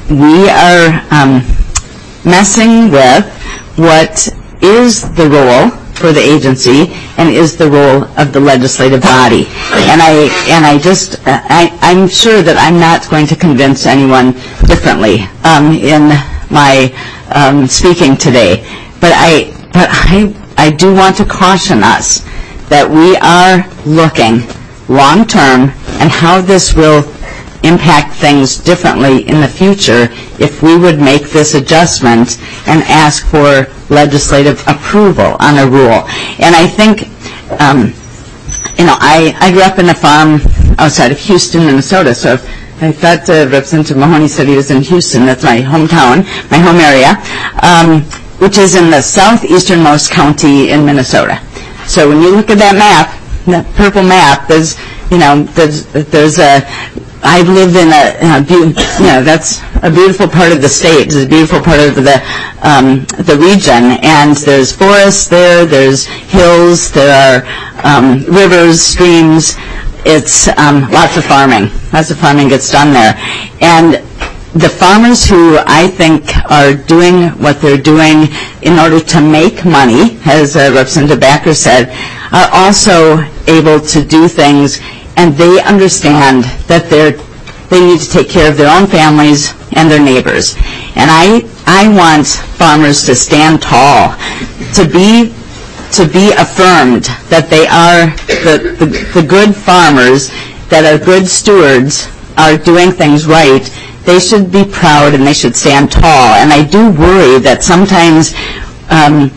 we are um, messing with what is the role for the agency and is the role of the legislative body. And I and I just I, I'm sure that I'm not going to convince anyone differently um, in my um, speaking today. But I but I I do want to caution us that we are looking long term and how this will impact things differently in the future if we would make this adjustment and ask for legislative approval on a rule. And I think, um, you know, I, I grew up in a farm outside of Houston, Minnesota, so if I thought uh, Representative Mahoney said he was in Houston. That's my hometown, my home area, um, which is in the southeasternmost county in Minnesota. So when you look at that map, that purple map, there's, you know, there's, there's a, I live in a, in a be- you know, that's a beautiful part of the state. It's a beautiful part of the um, the region, and there's forests there. There's hills. There are um, rivers, streams. It's um, lots of farming. Lots of farming gets done there, and the farmers who I think are doing what they're doing in order to make money, as uh, Representative Backer said, are also able to do things. And they understand that they're, they need to take care of their own families and their neighbors. And I, I want farmers to stand tall, to be, to be affirmed that they are the, the, the good farmers, that are good stewards, are doing things right. They should be proud and they should stand tall. And I do worry that sometimes um,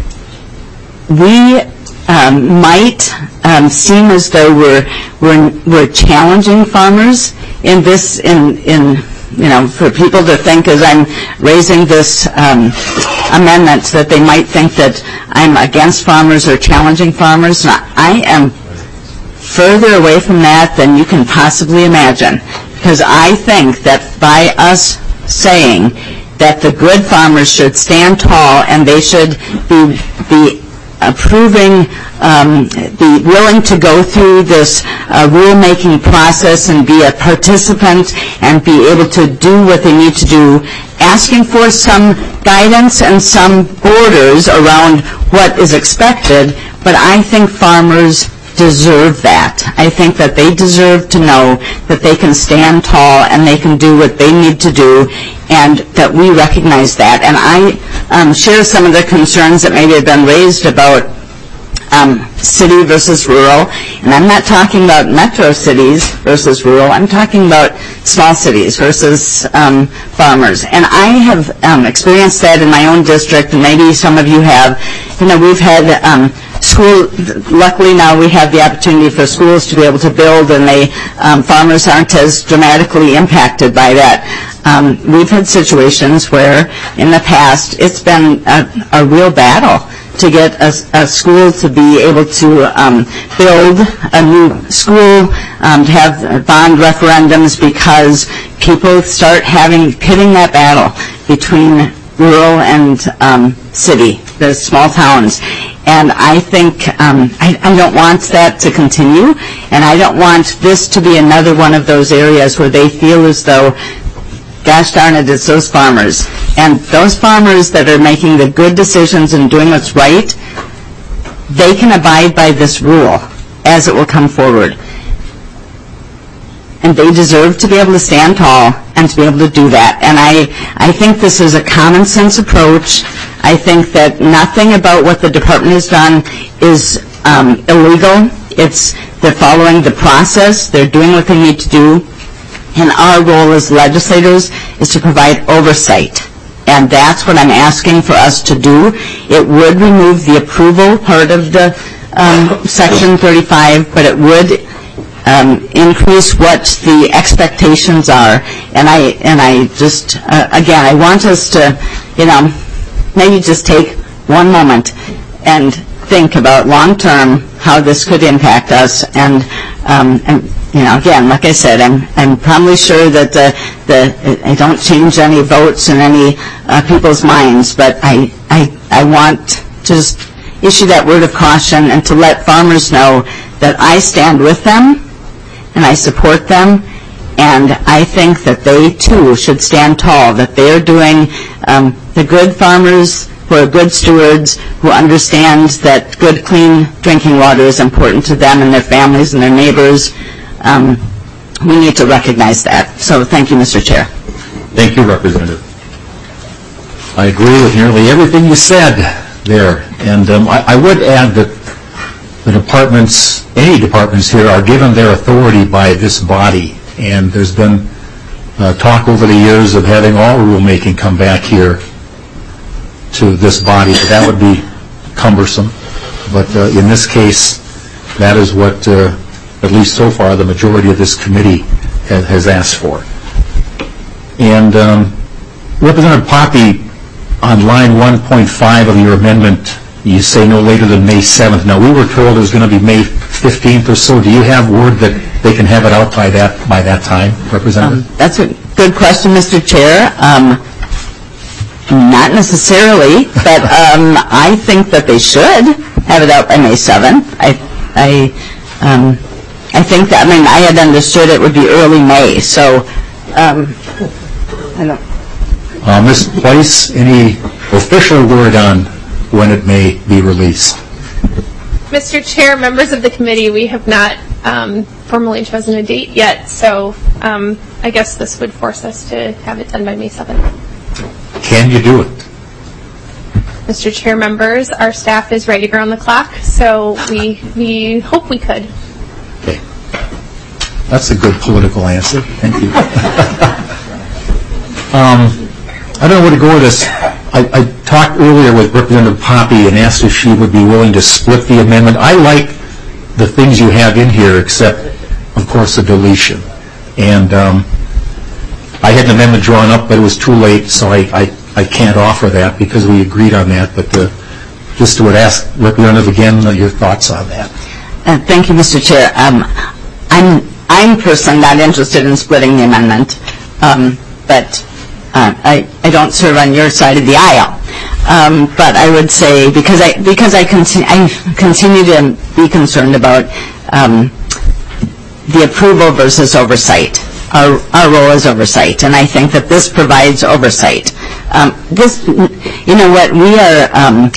we um, might um, seem as though we're, we're we're challenging farmers in this in in you know for people to think as I'm raising this um, amendment that they might think that I'm against farmers or challenging farmers. And I am further away from that than you can possibly imagine, because I think that by us saying that the good farmers should stand tall and they should be be approving, um, be willing to go through this uh, rulemaking process and be a participant and be able to do what they need to do, asking for some guidance and some borders around what is expected. But I think farmers deserve that. I think that they deserve to know that they can stand tall and they can do what they need to do, and that we recognize that. And I um, share some of the concerns that maybe have been raised about um, city versus rural. And I'm not talking about metro cities versus rural. I'm talking about small cities versus um, farmers. And I have um, experienced that in my own district, and maybe some of you have. You know, we've had um, school, luckily now we have the opportunity for schools to be able to build, and they, um, farmers aren't as dramatically impacted by that. Um, we've had situations where in the past it's been a, a real battle to get a, a school to be able to um, build a new school, um, to have bond referendums, because people start having, pitting that battle between rural and um, city, the small towns. And I think um, I, I don't want that to continue, and I don't want this to be another one of those areas where they feel as though, gosh darn it, it's those farmers. And those farmers that are making the good decisions and doing what's right, they can abide by this rule as it will come forward. And they deserve to be able to stand tall and to be able to do that. And I, I think this is a common sense approach. I think that nothing about what the department has done is um, illegal. It's, they're following the process. They're doing what they need to do. And our role as legislators is to provide oversight. And that's what I'm asking for us to do. It would remove the approval part of the um, Section thirty-five, but it would Um, increase what the expectations are. And I and I just uh, again I want us to, you know, maybe just take one moment and think about long term how this could impact us. And um, and you know, again, like I said, I'm I'm probably sure that the the I don't change any votes in any uh, people's minds, but I I I want to just issue that word of caution and to let farmers know that I stand with them and I support them, And I think that they, too, should stand tall, that they are doing um, the good farmers who are good stewards, who understand that good, clean drinking water is important to them and their families and their neighbors. Um, we need to recognize that. So thank you, Mister Chair. Thank you, Representative. I agree with nearly everything you said there. And um, I, I would add that the departments, any departments here, are given their authority by this body. And there's been uh, talk over the years of having all rulemaking come back here to this body. But that would be cumbersome. But uh, in this case, that is what, uh, at least so far, the majority of this committee has, has asked for. And um, Representative Poppe, on line one point five of your amendment, you say no later than May seventh. Now, we were told it was going to be May fifteenth or so. Do you have word that they can have it out by that by that time, Representative? Um, that's a good question, Mister Chair. Um, not necessarily, but um, I think that they should have it out by May seventh. I, I, um, I think that, I mean, I had understood it would be early May, so um, I don't. Uh, Miz Place, any official word on when it may be released? Mister Chair, members of the committee, we have not um, formally chosen a date yet, so um, I guess this would force us to have it done by May seventh. Can you do it? Mister Chair, members, our staff is ready around the clock, so we we hope we could. Okay. That's a good political answer. Thank you. um, I don't know where to go with this. I, I talked earlier with Representative Poppe and asked if she would be willing to split the amendment. I like the things you have in here, except, of course, the deletion. And um, I had an amendment drawn up, but it was too late, so I, I, I can't offer that because we agreed on that. But uh, just would ask Representative again uh, your thoughts on that. Uh, thank you, Mister Chair. Um, I'm I'm personally not interested in splitting the amendment, um, but. Uh, I, I don't serve on your side of the aisle, um, but I would say because I because I, conti- I continue to be concerned about um, the approval versus oversight. Our our role is oversight, and I think that this provides oversight. Um, this, you know what, we are um,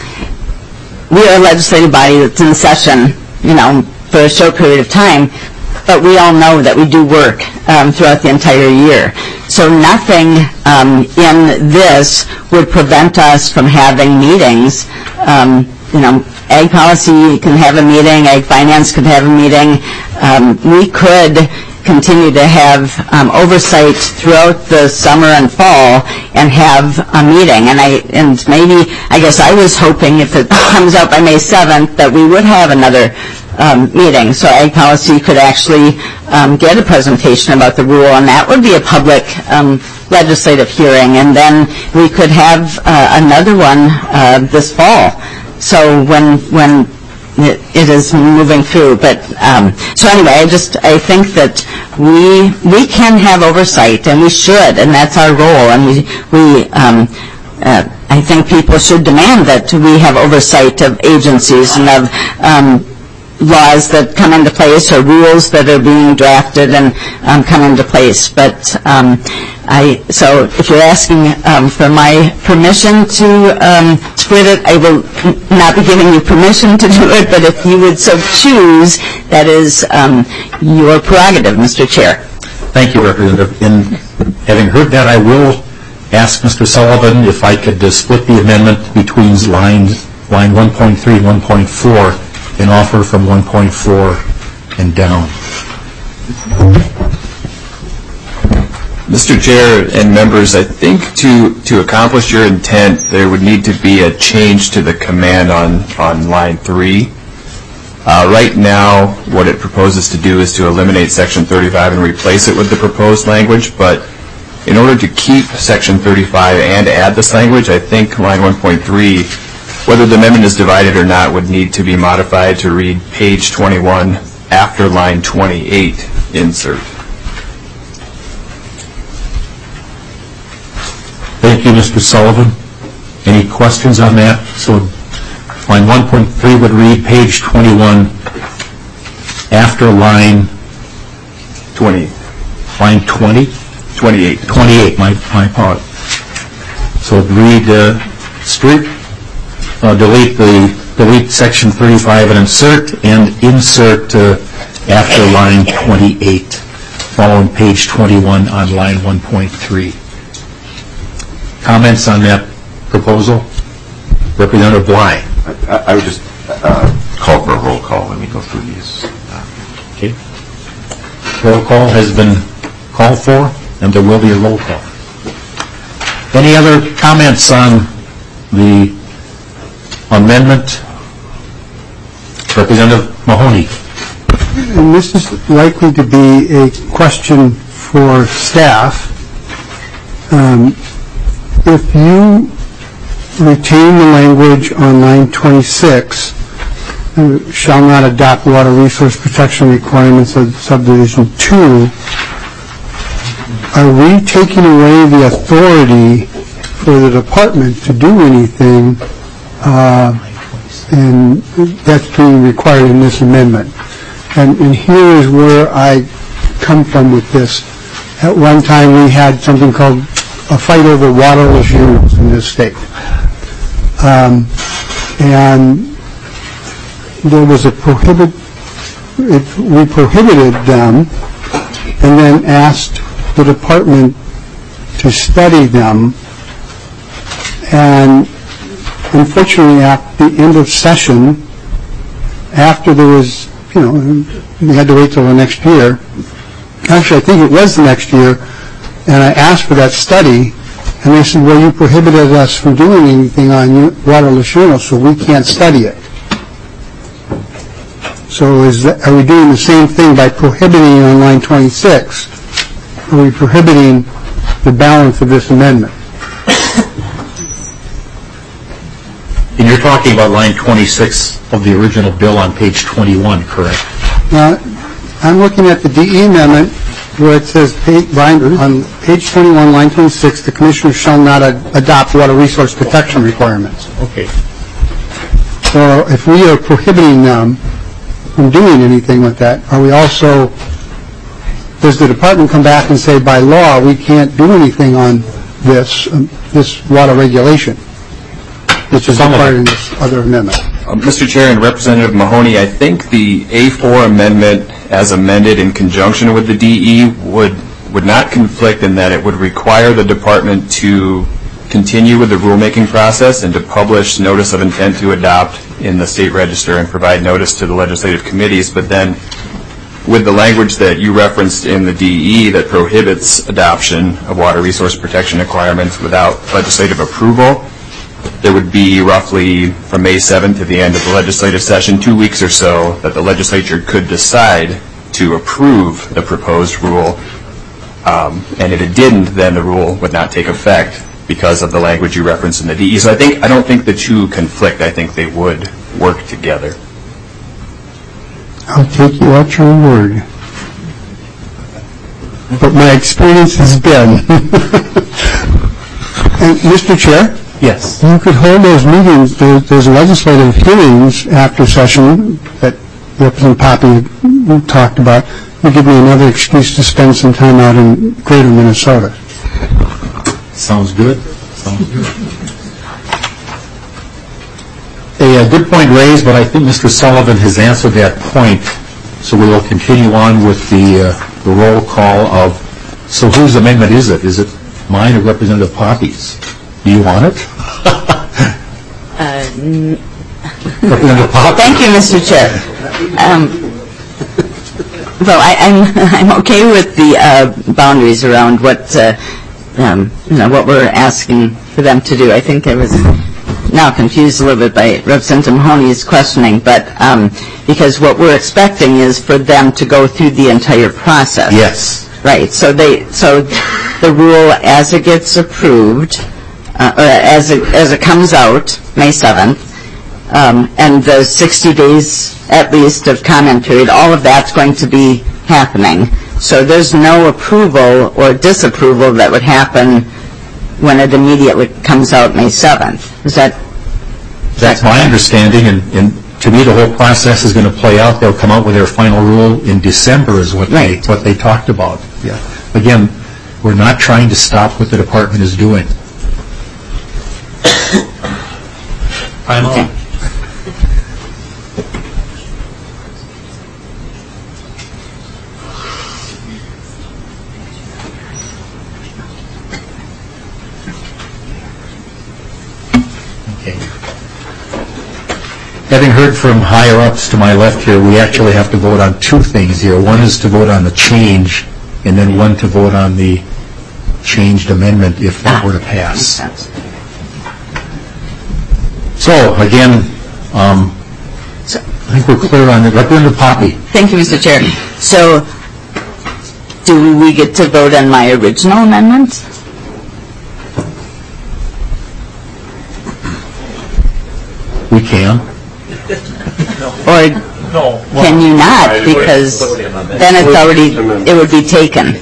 we are a legislative body that's in session, you know, for a short period of time. But we all know that we do work um, throughout the entire year. So nothing um, in this would prevent us from having meetings. Um, you know, Ag Policy can have a meeting, Ag Finance could have a meeting. Um, we could continue to have um, oversight throughout the summer and fall and have a meeting. And I and maybe, I guess I was hoping if it comes out by May seventh that we would have another Um, meeting, so Ag Policy could actually um, get a presentation about the rule, and that would be a public um, legislative hearing, and then we could have uh, another one uh, this fall. So when when it, it is moving through, but um, so anyway, I just I think that we we can have oversight, and we should, and that's our role, and we we. Um, uh, I think people should demand that we have oversight of agencies and of um, laws that come into place or rules that are being drafted and um, come into place. But um, I, so if you're asking um, for my permission to um, split it, I will not be giving you permission to do it, but if you would so choose, that is um, your prerogative, Mister Chair. Thank you, Representative. In having heard that, I will ask Mister Sullivan if I could uh, split the amendment between lines, line one point three and one point four, and offer from one point four and down. Mister Chair and members, I think to, to accomplish your intent, there would need to be a change to the command on, on line three. Uh, right now, what it proposes to do is to eliminate section thirty-five and replace it with the proposed language, but in order to keep section thirty-five and add this language, I think line one point three, whether the amendment is divided or not, would need to be modified to read page twenty-one after line twenty-eight insert. Thank you, Mister Sullivan. Any questions on that? So line one point three would read page twenty-one after line twenty. line twenty? twenty-eight. twenty-eight, my, my part. So read, uh, street, uh, delete the, delete section thirty-five and insert, and insert uh, after line twenty-eight, following page twenty-one on line one point three. Comments on that proposal? Representative Bly. I, I would just uh, call for a roll call when we go through these. Okay. Roll call has been called for, and there will be a roll call. Any other comments on the amendment? Representative Mahoney. And this is likely to be a question for staff. Um, if you retain the language on line twenty-six, uh, shall not adopt water resource protection requirements of subdivision two, are we taking away the authority for the department to do anything, uh, and that's being required in this amendment? And, and here is where I come from with this. At one time we had something called a fight over waterless units in this state. Um, and there was a prohibit, it, we prohibited them and then asked the department to study them, and unfortunately at the end of session, after there was, you know, we had to wait till the next year. Actually, I think it was the next year, and I asked for that study, and they said, well, you prohibited us from doing anything on waterless units, so we can't study it. So is that, are we doing the same thing by prohibiting on line twenty-six? Are we prohibiting the balance of this amendment? And you're talking about line twenty-six of the original bill on page twenty-one, correct? Now, I'm looking at the D E amendment where it says page, line, on page twenty-one, line twenty-six, the commissioner shall not ad- adopt water resource protection requirements. Okay. So if we are prohibiting them from doing anything with that, are we also, does the department come back and say, by law, we can't do anything on this, um, this water regulation, which is required in this other amendment? Um, Mister Chair and Representative Mahoney, I think the A four amendment as amended in conjunction with the D E would would not conflict in that it would require the department to continue with the rulemaking process and to publish notice of intent to adopt in the state register and provide notice to the legislative committees, but then with the language that you referenced in the D E that prohibits adoption of water resource protection requirements without legislative approval, there would be roughly from May seventh to the end of the legislative session, two weeks or so, that the legislature could decide to approve the proposed rule. Um, and if it didn't, then the rule would not take effect because of the language you referenced in the D E. So I think I don't think the two conflict. I think they would work together. I'll take you at your word. But my experience has been. And Mister Chair? Yes. You could hold those meetings, those, those legislative hearings after session that Representative Poppe talked about. You give me another excuse to spend some time out in greater Minnesota. Sounds good. Sounds good. A, a good point raised, but I think Mister Sullivan has answered that point, so we will continue on with the, uh, the roll call of, so whose amendment is it? Is it mine or Representative Poppe's? Do you want it? Uh, n- Representative Poppe? Thank you, Mister Chair. Um, well, I, I'm I'm okay with the uh, boundaries around what uh, um, you know what we're asking for them to do. I think I was now confused a little bit by Representative Mahoney's questioning, but um, because what we're expecting is for them to go through the entire process. Yes. Right. So they so the rule as it gets approved. Uh, or as it, as it comes out, May seventh, um, and the sixty days at least of comment period, all of that's going to be happening. So there's no approval or disapproval that would happen when it immediately comes out May seventh. Is that? That's my understanding, and, and to me the whole process is going to play out. They'll come out with their final rule in December is what right. they what they talked about. Yeah. again, we're not trying to stop what the department is doing. I'm on. Okay. Having heard from higher-ups to my left here, we actually have to vote on two things here. One is to vote on the change, and then one to vote on the changed amendment if that were to pass. So, again, um, I think we're clear on it. Representative Poppe. Thank you, Mister Chair. So, do we get to vote on my original amendment? We can. Or can you not? Because then it's already, it would be taken.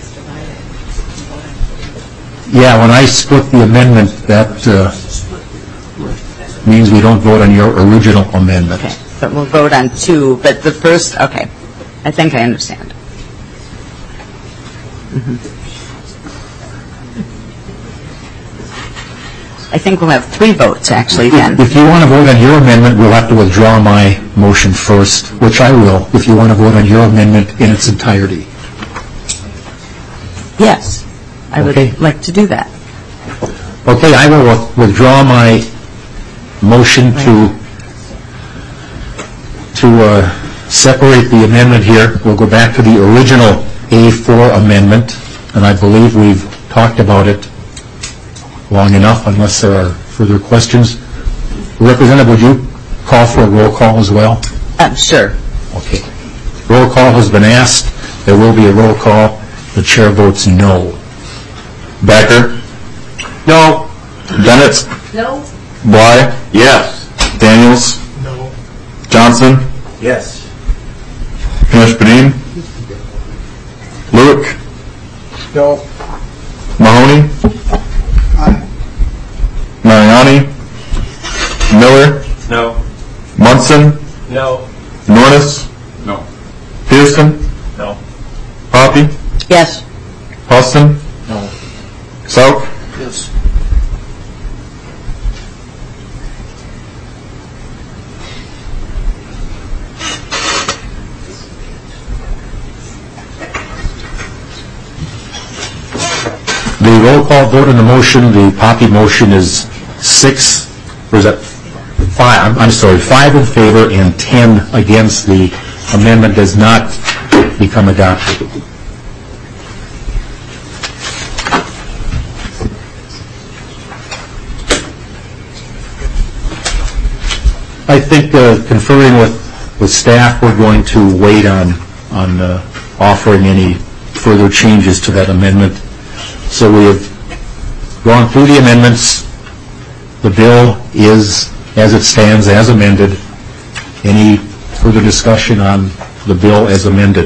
Yeah, when I split the amendment, that uh, means we don't vote on your original amendment. Okay, but we'll vote on two, but the first, okay. I think I understand. Mm-hmm. I think we'll have three votes, actually, then. If you want to vote on your amendment, we'll have to withdraw my motion first, which I will, if you want to vote on your amendment in its entirety. Yes, I would Okay. like to do that. Okay, I will withdraw my motion to to uh, separate the amendment here. We'll go back to the original A four amendment, and I believe we've talked about it long enough, unless there are further questions. Representative, would you call for a roll call as well? Um, sure. Okay. Roll call has been asked. There will be a roll call. The chair votes no. Becker? No. Bennett? No. Bly? Yes. Daniels? No. Johnson? Yes. Knish-Bedin? Luke? No. Mahoney? Mariani? Miller? No. Munson? No. Nornis? No. Pearson? No. Poppe? Yes. Austin? No. Sauk? Yes. The roll call vote on the motion, the Poppe motion is six, or is that five? I'm, I'm sorry, five in favor and ten against. The amendment does not become adopted. I think uh, conferring with, with staff, we're going to wait on, on uh, offering any further changes to that amendment. So we have gone through the amendments. The bill is, as it stands, as amended. Any further discussion on the bill as amended?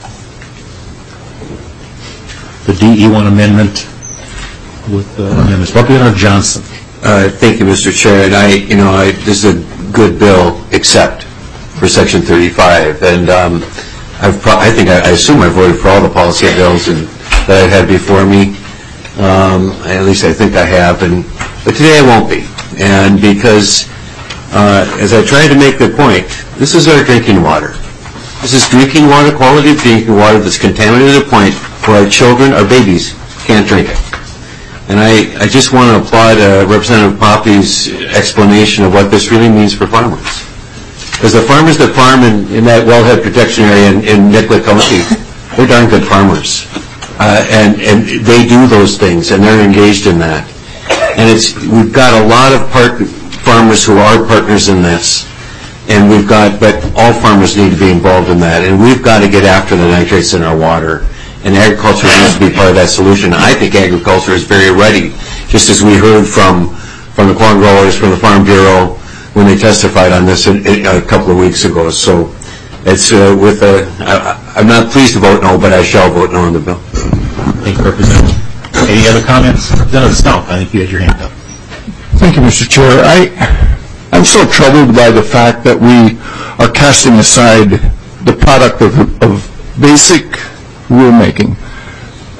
The D E one amendment with the amendments. Representative Johnson. Uh, thank you, Mister Chair. And I, you know, I, this is a good bill, except for Section thirty-five. And um, I've pro- I think I, I assume I voted for all the policy bills and, that I've had before me. Um, at least I think I have. And but today I won't be. And because, uh, as I tried to make the point, this is our drinking water. This is drinking water, quality drinking water that's contaminated to the point where our children, our babies, can't drink it. And I, I just want to applaud uh, Representative Poppe's explanation of what this really means for farmers. Because the farmers that farm in, in that wellhead protection area in, in Nicollet County, they're darn good farmers. Uh, and, and they do those things, and they're engaged in that. And it's we've got a lot of part, farmers who are partners in this. And we've got, but all farmers need to be involved in that. And we've got to get after the nitrates in our water. And agriculture needs to be part of that solution. I think agriculture is very ready, just as we heard from from the corn growers, from the Farm Bureau, when they testified on this a, a couple of weeks ago. So it's uh, with a, I, I'm not pleased to vote no, but I shall vote no on the bill. Thank you, Representative. Any other comments? Representative Stump, I think you had your hand up. Thank you, Mister Chair. I, I'm so troubled by the fact that we are casting aside the product of, of basic rulemaking.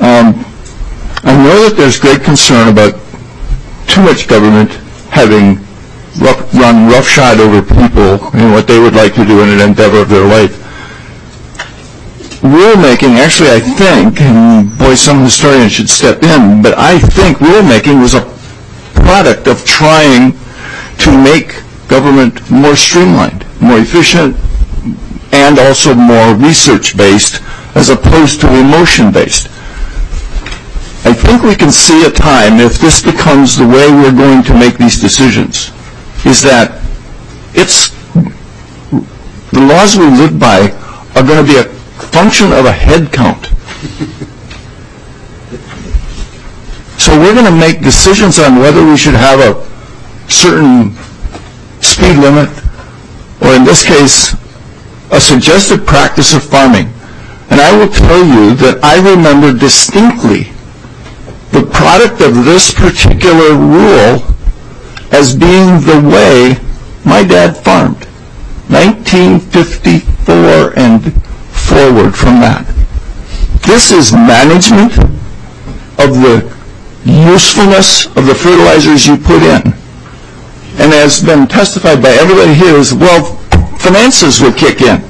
Um, I know that there's great concern about too much government having rough, run roughshod over people and what they would like to do in an endeavor of their life. Rulemaking, actually, I think, and boy, some historians should step in, but I think rulemaking was a product of trying to make government more streamlined, more efficient, and also more research-based as opposed to emotion-based. I think we can see a time, if this becomes the way we're going to make these decisions, is that it's the laws we live by are going to be a function of a head count. So we're going to make decisions on whether we should have a certain speed limit, or in this case, a suggested practice of farming. And I will tell you that I remember distinctly the product of this particular rule as being the way my dad farmed. nineteen fifty-four and forward from that. This is management of the usefulness of the fertilizers you put in. And as been testified by everybody here is, well, finances will kick in.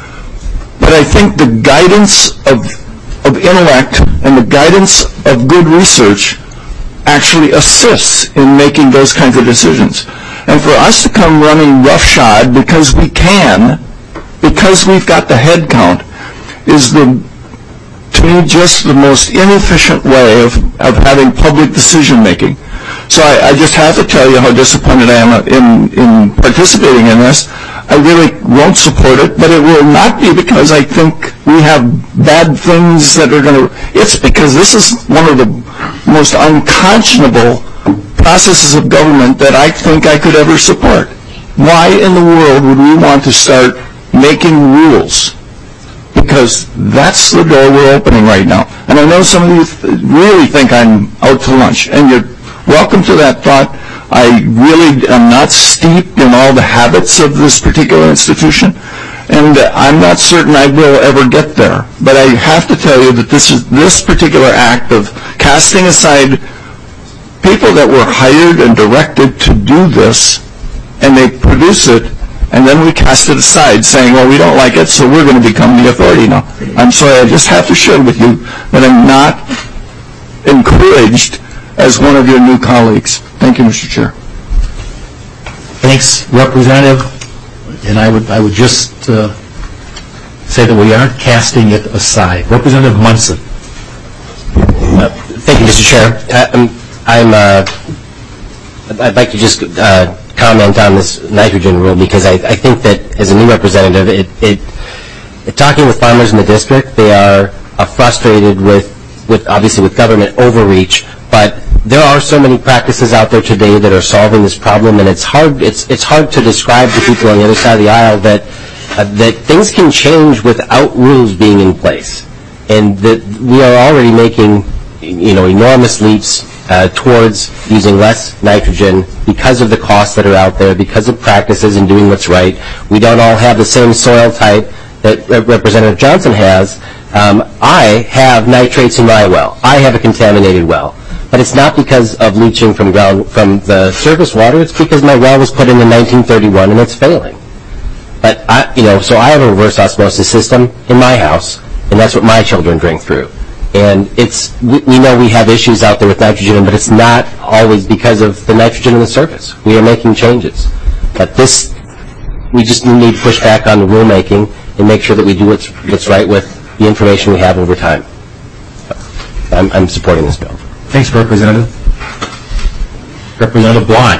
But I think the guidance of, of intellect and the guidance of good research actually assists in making those kinds of decisions. And for us to come running roughshod because we can, because we've got the head count, is the, to me, just the most inefficient way of, of having public decision making. So I, I just have to tell you how disappointed I am in, in participating in this. I really won't support it, but it will not be because I think we have bad things that are going to... It's because this is one of the most unconscionable processes of government that I think I could ever support. Why in the world would we want to start making rules? Because that's the door we're opening right now. And I know some of you th- really think I'm out to lunch, and you're welcome to that thought. I really am not steeped in all the habits of this particular institution, and I'm not certain I will ever get there. But I have to tell you that this is this particular act of casting aside people that were hired and directed to do this, and they produce it, and then we cast it aside saying, well, we don't like it, so we're going to become the authority now. I'm sorry, I just have to share with you that I'm not encouraged as one of your new colleagues. Thank you, Mister Chair. Thanks, Representative. And I would I would just uh, say that we aren't casting it aside. Representative Munson. Uh, thank you, Mister Chair. Uh, I'm, I'm uh, I'd like to just uh, comment on this nitrogen rule because I, I think that as a new representative, it, it, it talking with farmers in the district, they are uh, frustrated with, with obviously with government overreach, but there are so many practices out there today that are solving this problem, and it's hard it's it's hard to describe to people on the other side of the aisle that uh, that things can change without rules being in place, and that we are already making you know enormous leaps uh, towards using less nitrogen because of the costs that are out there, because of practices and doing what's right. We don't all have the same soil type that Rep- Representative Johnson has. Um, I have nitrates in my well. I have a contaminated well. But it's not because of leaching from ground from the surface water. It's because my well was put in in nineteen thirty-one and it's failing. But I, you know, so I have a reverse osmosis system in my house, and that's what my children drink through. And it's we, we know we have issues out there with nitrogen, but it's not always because of the nitrogen in the surface. We are making changes, but this we just need to push back on the rulemaking and make sure that we do what's what's right with the information we have over time. I'm, I'm supporting this bill. Thanks, Representative. Representative Bly.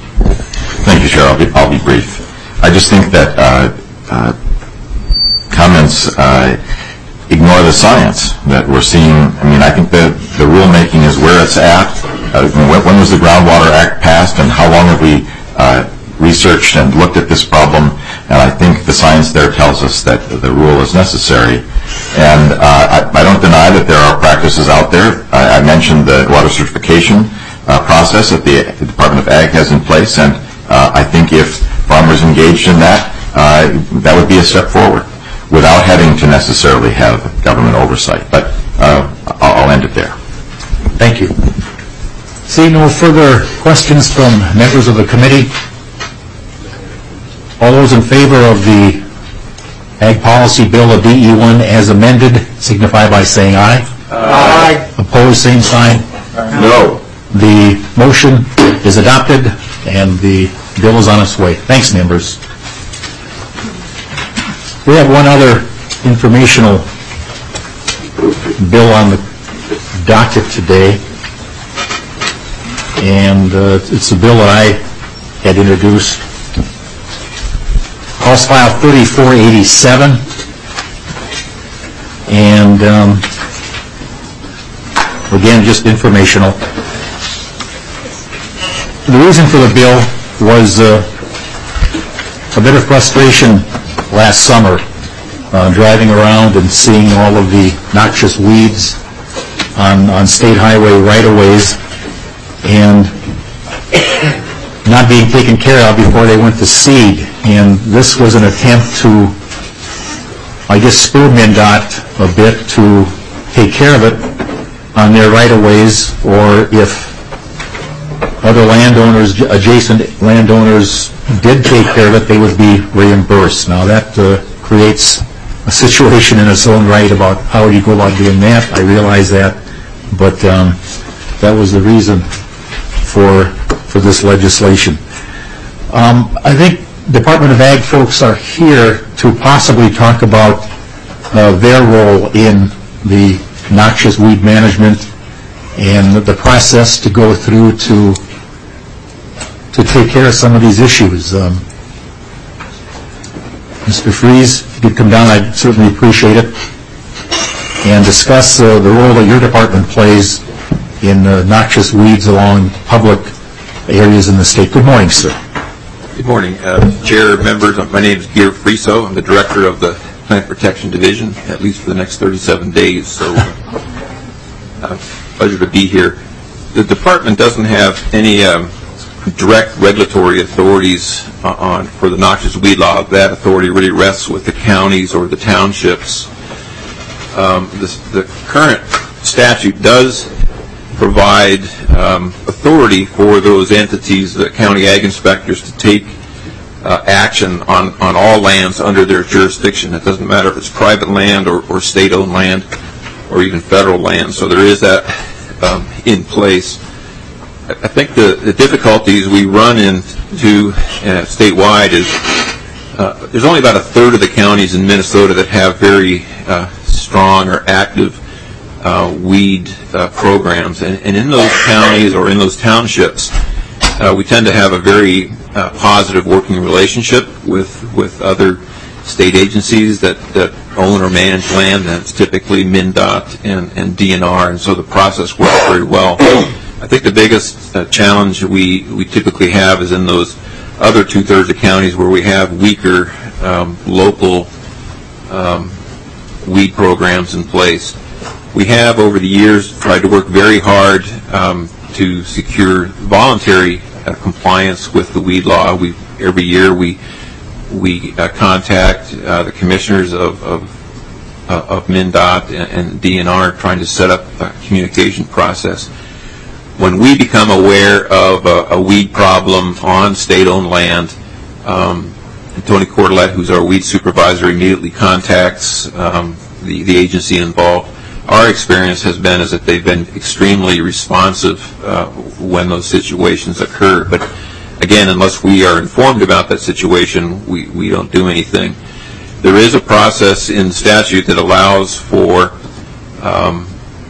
Thank you, Chair. I'll be, I'll be brief. I just think that uh, uh, comments uh, ignore the science that we're seeing. I mean, I think the, the rulemaking is where it's at. Uh, when, when was the Groundwater Act passed, and how long have we uh, researched and looked at this problem? And I think the science there tells us that the rule is necessary. And uh, I, I don't deny that there are practices out there. I, I mentioned the water certification uh, process that the, the Department of Ag has in place, and uh, I think if farmers engaged in that, uh, that would be a step forward without having to necessarily have government oversight. But uh, I'll, I'll end it there. Thank you. Seeing no further questions from members of the committee, all those in favor of the Ag Policy Bill of D E one as amended signify by saying aye. Aye. Opposed, same sign. No. The motion is adopted and the bill is on its way. Thanks, members. We have one other informational bill on the docket today, and uh, it's a bill that I had introduced. House File thirty-four eighty-seven, and um, again, just informational. The reason for the bill was uh, a bit of frustration last summer, uh, driving around and seeing all of the noxious weeds on, on state highway right-of-ways and not being taken care of before they went to seed. And this was an attempt to, I guess, spur MnDOT a bit to take care of it on their right-of-ways, or if other landowners, adjacent landowners, did take care of it, they would be reimbursed. Now that uh, creates a situation in its own right about how do you go about doing that. I realize that, but um, that was the reason for for this legislation. Um, I think Department of Ag folks are here to possibly talk about uh, their role in the noxious weed management and the process to go through to to take care of some of these issues. Um, Mister Freeze, if you could come down, I'd certainly appreciate it, and discuss uh, the role that your department plays in uh, noxious weeds along public areas in the state. Good morning, sir. Good morning, uh, Chair, members. My name is Gear Friso. I'm the director of the Plant Protection Division, at least for the next thirty-seven days, so uh, pleasure to be here. The department doesn't have any um, direct regulatory authorities uh, on for the noxious weed law. That authority really rests with the counties or the townships. Um, this, the current statute does provide um, authority for those entities, the county ag inspectors, to take uh, action on, on all lands under their jurisdiction. It doesn't matter if it's private land or, or state-owned land or even federal land. So there is that um, in place. I think the, the difficulties we run into uh, statewide is uh, there's only about a third of the counties in Minnesota that have very uh, strong or active uh, weed uh, programs. And, and in those counties or in those townships, uh, we tend to have a very uh, positive working relationship with, with other state agencies that, that own or manage land. That's typically MnDOT and, and D N R, and so the process works very well. I think the biggest uh, challenge we, we typically have is in those other two-thirds of counties where we have weaker um, local um, weed programs in place. We have, over the years, tried to work very hard um, to secure voluntary uh, compliance with the weed law. We, every year we we uh, contact uh, the commissioners of, of, uh, of MnDOT and, and D N R trying to set up a communication process. When we become aware of a, a weed problem on state-owned land, um, Tony Cordelette, who's our weed supervisor, immediately contacts um, the, the agency involved. Our experience has been is that they've been extremely responsive uh, when those situations occur. But again, unless we are informed about that situation, we, we don't do anything. There is a process in statute that allows for um,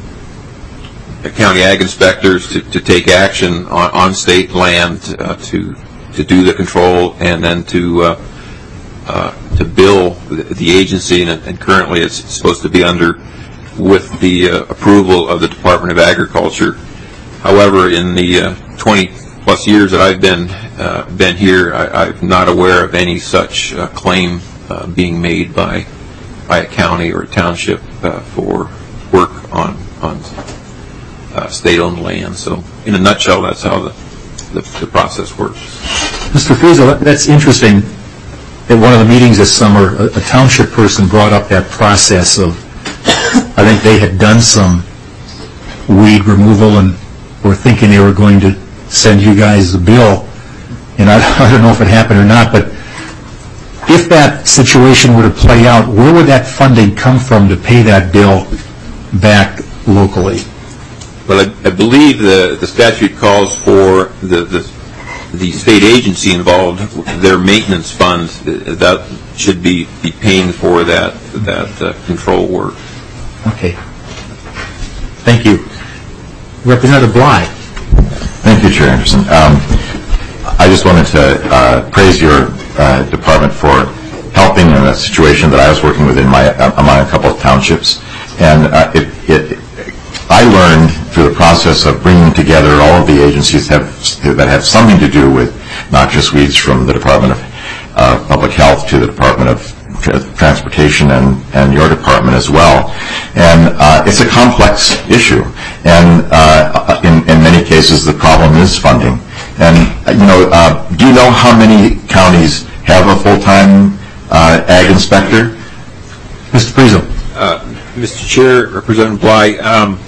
county ag inspectors to, to take action on, on state land uh, to to do the control and then to uh, uh, to bill the, the agency, and, and currently it's supposed to be under with the uh, approval of the Department of Agriculture. However, in the uh, twenty plus years that I've been uh, been here, I, I'm not aware of any such uh, claim uh, being made by by a county or a township uh, for work on on Uh, state-owned land. So, in a nutshell, that's how the, the, the process works. Mister Friesel, that's interesting. At one of the meetings this summer, a, a township person brought up that process of, I think they had done some weed removal, and were thinking they were going to send you guys the bill. And I, I don't know if it happened or not, but if that situation were to play out, where would that funding come from to pay that bill back locally? Well, I, I believe the, the statute calls for the, the the state agency involved, their maintenance funds, that should be, be paying for that that uh, control work. Okay. Thank you. Representative Bly. Thank you, Chair Anderson. Um, I just wanted to uh, praise your uh, department for helping in a situation that I was working with in my, uh, among a couple of townships. And uh, it, it, I learned through the process of bringing together all of the agencies have, that have something to do with noxious weeds, from the Department of uh, Public Health to the Department of Tra- Transportation and, and your department as well. And uh, it's a complex issue. And uh, in, in many cases, the problem is funding. And, you know, uh, do you know how many counties have a full-time uh, ag inspector? Mister Priesel. Uh, Mister Chair, Representative Bly, um,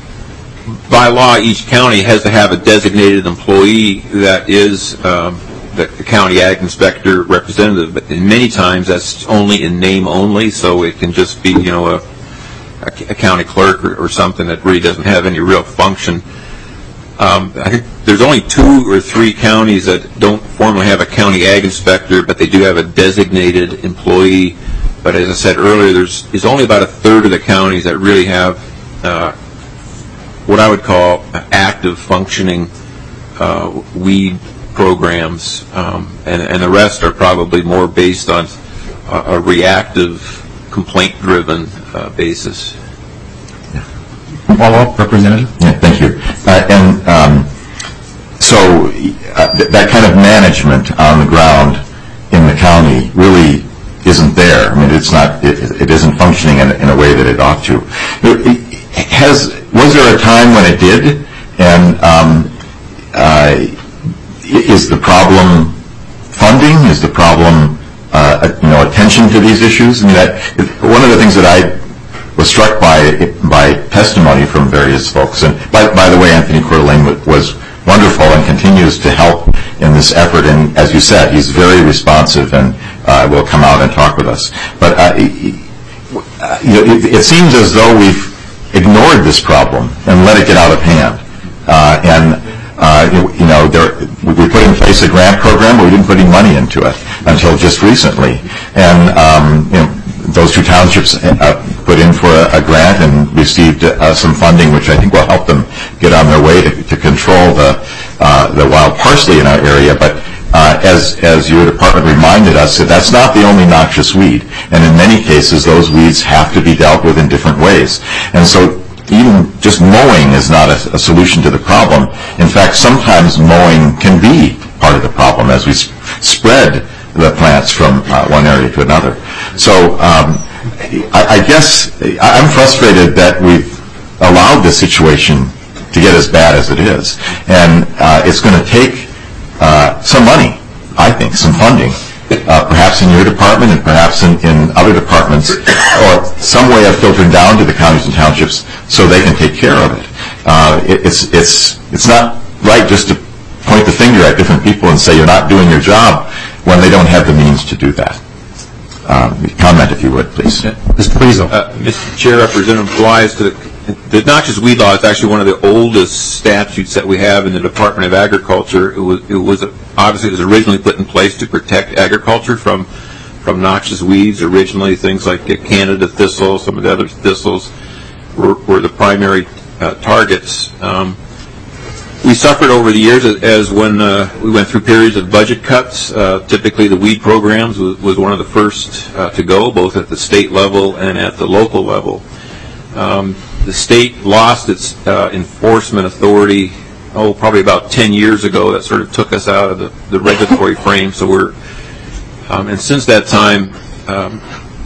by law, each county has to have a designated employee that is um, the, the county ag inspector representative, but in many times that's only in name only, so it can just be, you know, a, a, a county clerk or, or something that really doesn't have any real function. Um, I think there's only two or three counties that don't formally have a county ag inspector, but they do have a designated employee. But as I said earlier, there's, there's only about a third of the counties that really have uh, what I would call active functioning uh, weed programs, um, and, and the rest are probably more based on a, a reactive, complaint-driven uh, basis. Follow-up, Representative? Yeah, thank you. Uh, and um, so uh, th- that kind of management on the ground in the county really isn't there. I mean, it's not. It, it isn't functioning in, in a way that it ought to. It, has was there a time when it did? And um, uh, is the problem funding? Is the problem uh, you know attention to these issues? I mean, that, one of the things that I was struck by by testimony from various folks, and by, by the way, Anthony Coeur d'Alene was wonderful and continues to help in this effort. And as you said, he's very responsive and uh, will come out and talk with us. But uh, you know, it, it seems as though we've ignored this problem and let it get out of hand. Uh, and uh, you know, there, we put in place a grant program, but we didn't put any money into it until just recently. And um, you know, those two townships uh, put in for a, a grant and received uh, some funding, which I think will help them get on their way to, to control the uh, the wild parsley in our area. But uh, as as your department reminded us, that that's not the only noxious weed, and in many cases those weeds have to be dealt with in different ways. And so even just mowing is not a, a solution to the problem. In fact, sometimes mowing can be part of the problem as we sp- spread the plants from uh, one area to another. So um, I, I guess I'm frustrated that we've allowed this situation to get as bad as it is. And uh, it's going to take uh, some money, I think, some funding, uh, perhaps in your department and perhaps in, in other departments, or some way of filtering down to the counties and townships so they can take care of it. Uh, it it's, it's, it's not right just to point the finger at different people and say you're not doing your job when they don't have the means to do that. Um, comment, if you would, please. Mister Priesel. Uh, Mister Chair, Representative Bly, the, the noxious weed law is actually one of the oldest statutes that we have in the Department of Agriculture. It was, it was obviously it was originally put in place to protect agriculture from from noxious weeds. Originally, things like Canada thistle, some of the other thistles, were, were the primary uh, targets. Um, We suffered over the years as, as when uh, we went through periods of budget cuts. Uh, typically, the weed programs was, was one of the first uh, to go, both at the state level and at the local level. Um, the state lost its uh, enforcement authority, oh, probably about ten years ago. That sort of took us out of the, the regulatory frame. So we're, um, and since that time, um,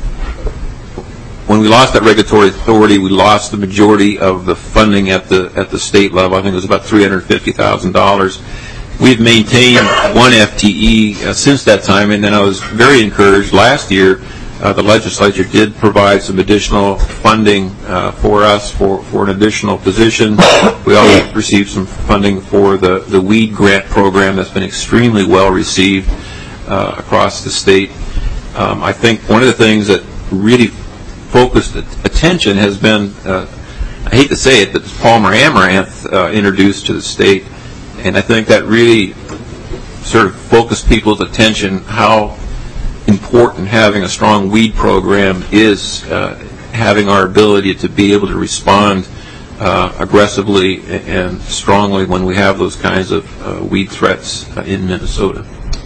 when we lost that regulatory authority, we lost the majority of the funding at the at the state level. I think it was about three hundred fifty thousand dollars. We've maintained one F T E uh, since that time, and then I was very encouraged last year Uh, the legislature did provide some additional funding uh, for us for, for an additional position. We also received some funding for the, the weed grant program that's been extremely well received uh, across the state. Um, I think one of the things that really focused attention has been, uh, I hate to say it, but Palmer Amaranth uh, introduced to the state, and I think that really sort of focused people's attention how important having a strong weed program is, uh, having our ability to be able to respond uh, aggressively and strongly when we have those kinds of uh, weed threats uh, in Minnesota.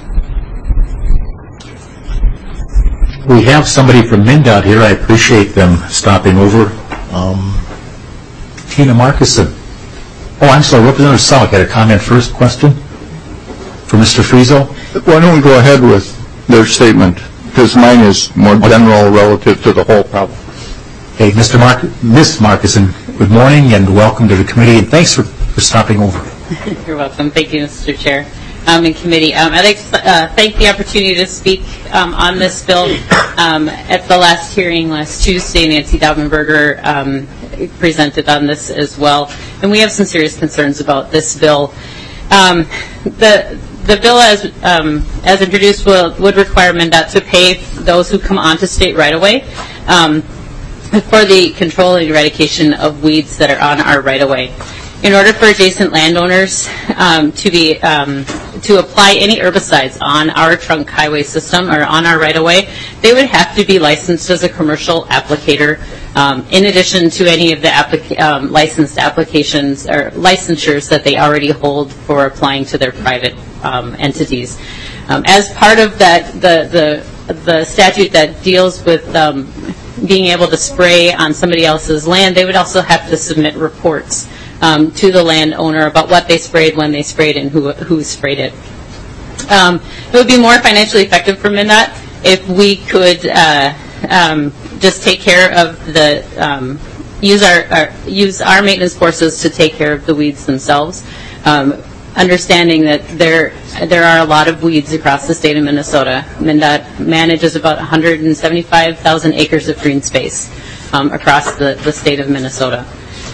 We have somebody from MnDOT here. I appreciate them stopping over. Um, Tina Markuson. Oh, I'm sorry, Representative Selleck had a comment first. Question for Mister Frizo? Why don't we go ahead with their statement, because mine is more general relative to the whole problem. Okay, Mister Mark, Miz Markuson, good morning and welcome to the committee, and thanks for, for stopping over. You're welcome. Thank you, Mister Chair. Um, and committee. Um, I'd like to uh, thank the opportunity to speak um, on this bill. Um, at the last hearing last Tuesday, Nancy Daubenberger um, presented on this as well, and we have some serious concerns about this bill. Um, the the bill, as um, as introduced, will, would require MnDOT to pay those who come onto state right-of-way um, for the control and eradication of weeds that are on our right-of-way. In order for adjacent landowners um, to be um, to apply any herbicides on our trunk highway system or on our right-of-way, they would have to be licensed as a commercial applicator, um, in addition to any of the applic um, licensed applications or licensures that they already hold for applying to their private um, entities. Um, as part of that, the the the statute that deals with um, being able to spray on somebody else's land, they would also have to submit reports Um, to the landowner about what they sprayed, when they sprayed, and who who sprayed it. Um, it would be more financially effective for MnDOT if we could uh, um, just take care of the um, use our, our use our maintenance forces to take care of the weeds themselves. Um, understanding that there there are a lot of weeds across the state of Minnesota. MnDOT manages about one hundred seventy-five thousand acres of green space um, across the, the state of Minnesota.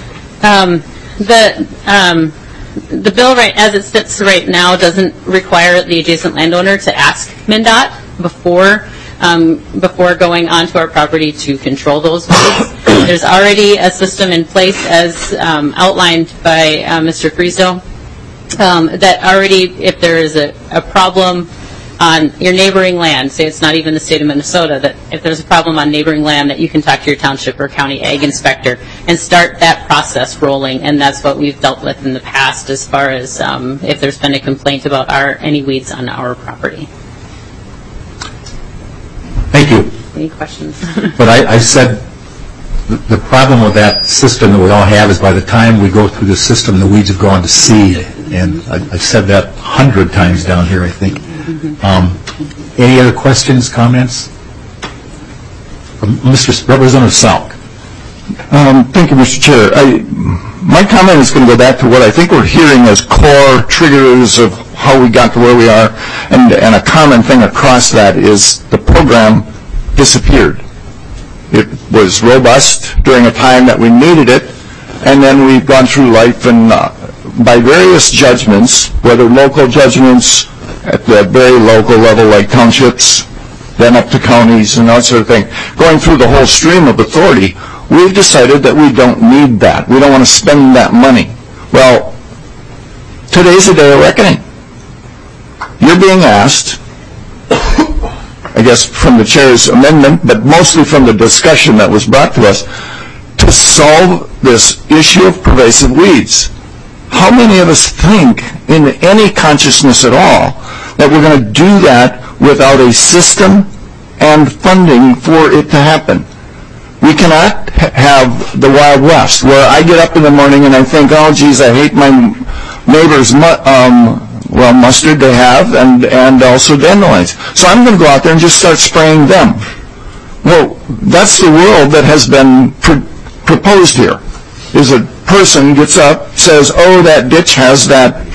Um, The um, the bill, right as it sits right now, doesn't require the adjacent landowner to ask MnDOT before um, before going onto our property to control those weeds. There's already a system in place, as um, outlined by uh, Mister Frizo, um, that already, if there is a, a problem on your neighboring land, say it's not even the state of Minnesota, that if there's a problem on neighboring land, that you can talk to your township or county ag inspector and start that process rolling. And that's what we've dealt with in the past as far as um, if there's been a complaint about our any weeds on our property. Thank you. Any questions? But I, I said the, the problem with that system that we all have is by the time we go through the system, the weeds have gone to seed. And I, I've said that a hundred times down here, I think. Um, any other questions, comments? Mister Representative Selleck. Um, thank you, Mister Chair. I, my comment is going to go back to what I think we're hearing as core triggers of how we got to where we are, and, and a common thing across that is the program disappeared. It was robust during a time that we needed it, and then we've gone through life and uh, by various judgments, whether local judgments at the very local level like townships, then up to counties and that sort of thing, going through the whole stream of authority, we've decided that we don't need that. We don't want to spend that money. Well, today's a day of reckoning. You're being asked, I guess from the chair's amendment, but mostly from the discussion that was brought to us, to solve this issue of pervasive weeds. How many of us think, in any consciousness at all, that we're going to do that without a system and funding for it to happen? We cannot ha- have the Wild West, where I get up in the morning and I think, oh, geez, I hate my neighbor's mu- um, well, mustard they have, and, and also dandelions. So I'm going to go out there and just start spraying them. Well, that's the world that has been pr- proposed here, is a person gets up, says, oh, that ditch has that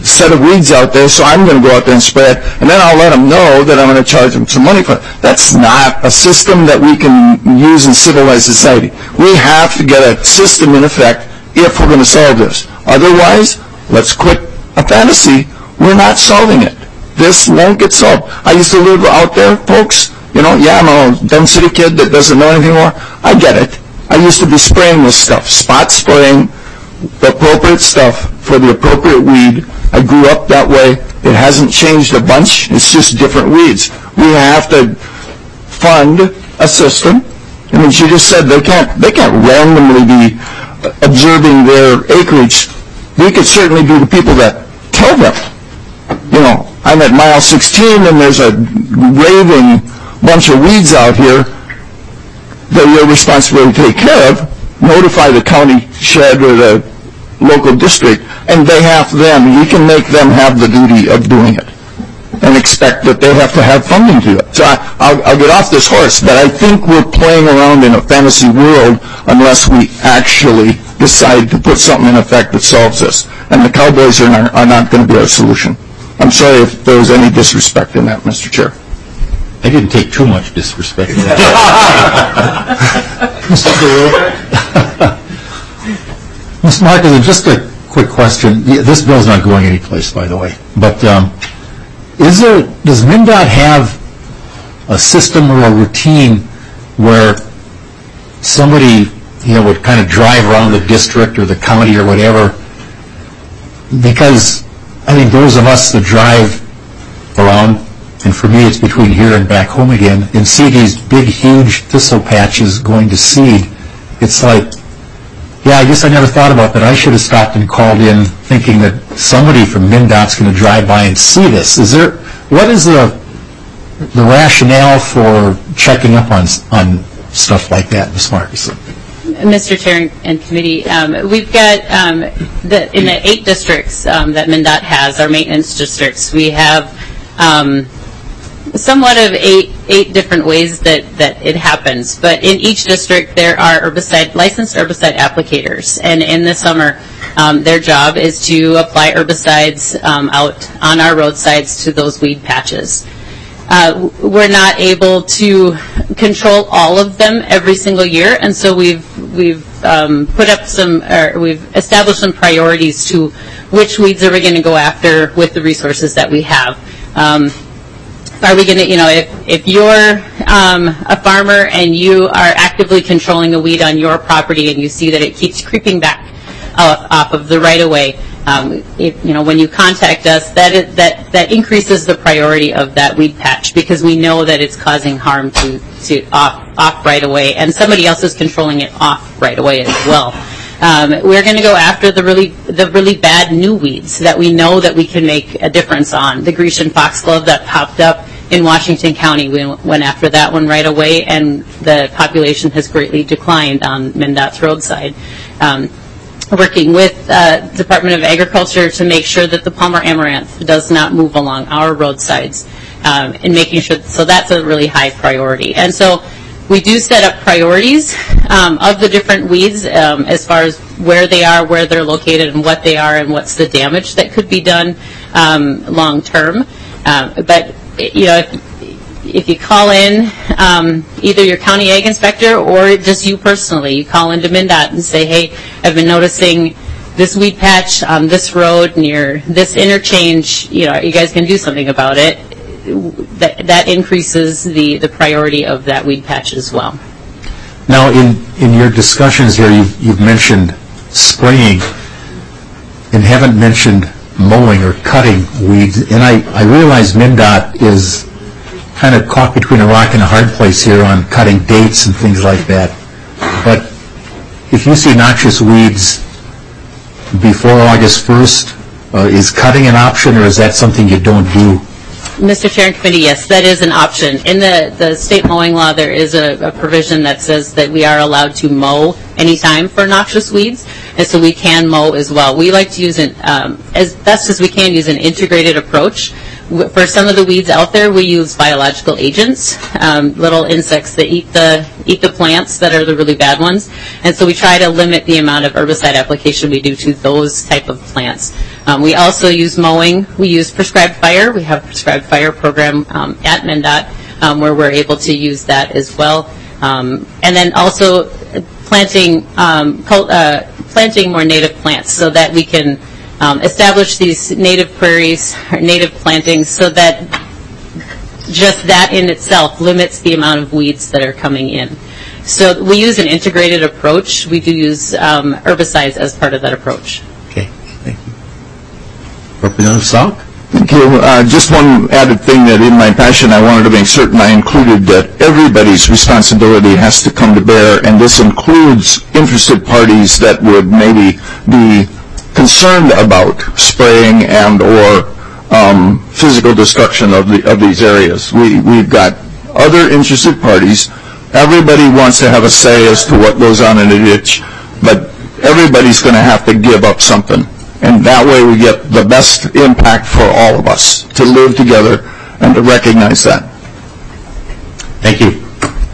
set of weeds out there, so I'm going to go out there and spray it, and then I'll let them know that I'm going to charge them some money for it. That's not a system that we can use in civilized society. We have to get a system in effect if we're going to solve this. Otherwise, let's quit a fantasy. We're not solving it. This won't get solved. I used to live out there, folks. You know, yeah, I'm a dumb city kid that doesn't know anything more. I get it. I used to be spraying this stuff, spot spraying, the appropriate stuff for the appropriate weed. I grew up that way. It hasn't changed a bunch. It's just different weeds. We have to fund a system. I mean, she just said they can't, they can't randomly be observing their acreage. We could certainly be the people that tell them. You know, I'm at mile sixteen and there's a raving bunch of weeds out here that you're responsible to take care of. Notify the county shed or the local district, and they have them. You can make them have the duty of doing it and expect that they have to have funding to do it. So I, I'll, I'll get off this horse, but I think we're playing around in a fantasy world unless we actually decide to put something in effect that solves this. And the cowboys are not, are not going to be our solution. I'm sorry if there was any disrespect in that, Mister Chair. I didn't take too much disrespect in that. Mister Guru. Mister Marcus, just a quick question. This bill's not going anyplace, by the way. But um, is there, does MnDOT have a system or a routine where somebody, you know, would kind of drive around the district or the county or whatever? Because I think those of us that drive around, and for me it's between here and back home again, and see these big, huge thistle patches going to seed, it's like, yeah, I guess I never thought about that. I should have stopped and called in thinking that somebody from MnDOT's going to drive by and see this. Is there, what is the the rationale for checking up on on stuff like that, Miz Marcus? Mister Chair and committee, um, we've got um, the, in the eight districts um, that MnDOT has, our maintenance districts, we have um, somewhat of eight eight different ways that, that it happens. But in each district, there are herbicide licensed herbicide applicators, and in the summer, um, their job is to apply herbicides um, out on our roadsides to those weed patches. Uh, we're not able to control all of them every single year, and so we've we've um, put up some, or we've established some priorities to which weeds are we going to go after with the resources that we have. Um, are we going to, you know, if if you're um, a farmer and you are actively controlling a weed on your property and you see that it keeps creeping back uh, off of the right-of-way, Um, if, you know, when you contact us, that, is, that that increases the priority of that weed patch because we know that it's causing harm to, to off, off right away, and somebody else is controlling it off right away as well. Um, we're going to go after the really the really bad new weeds that we know that we can make a difference on. The Grecian foxglove that popped up in Washington County, we went after that one right away, and the population has greatly declined on MnDOT's roadside. Um, working with uh, Department of Agriculture to make sure that the Palmer amaranth does not move along our roadsides, um, and making sure, so that's a really high priority. And so we do set up priorities um, of the different weeds um, as far as where they are, where they're located, and what they are, and what's the damage that could be done um, long term. Um, but, you know, if, if you call in um, either your county ag inspector or just you personally, you call into MnDOT and say, hey, I've been noticing this weed patch on this road near this interchange, you know, you guys can do something about it. That, that increases the, the priority of that weed patch as well. Now, in, in your discussions here, you've, you've mentioned spraying and haven't mentioned mowing or cutting weeds. And I, I realize MnDOT is kind of caught between a rock and a hard place here on cutting dates and things like that. But if you see noxious weeds before August first, uh, is cutting an option, or is that something you don't do? Mister Chair and Committee, yes, that is an option. In the, the state mowing law, there is a, a provision that says that we are allowed to mow anytime for noxious weeds, and so we can mow as well. We like to use an, um, as best as we can, use an integrated approach w- for some of the weeds out there, we use biological agents, um, little insects that eat the eat the plants that are the really bad ones. And so we try to limit the amount of herbicide application we do to those type of plants. Um, we also use mowing. We use prescribed fire. We have a prescribed fire program um, at MnDOT um, where we're able to use that as well. Um, and then also planting um, cult, uh, planting more native plants so that we can um, establish these native prairies or native plantings so that just that in itself limits the amount of weeds that are coming in. So we use an integrated approach. We do use um, herbicides as part of that approach. Okay, thank you. Representative Salk? Thank you. Uh, just one added thing that in my passion I wanted to make certain I included that everybody's responsibility has to come to bear, and this includes interested parties that would maybe be concerned about spraying and or um, physical destruction of the of these areas. We, we've got other interested parties. Everybody wants to have a say as to what goes on in a ditch, but everybody's going to have to give up something. And that way we get the best impact for all of us to live together and to recognize that. Thank you.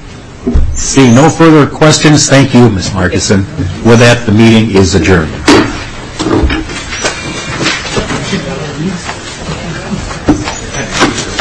Seeing no further questions, thank you, Miz Markison. With that, the meeting is adjourned.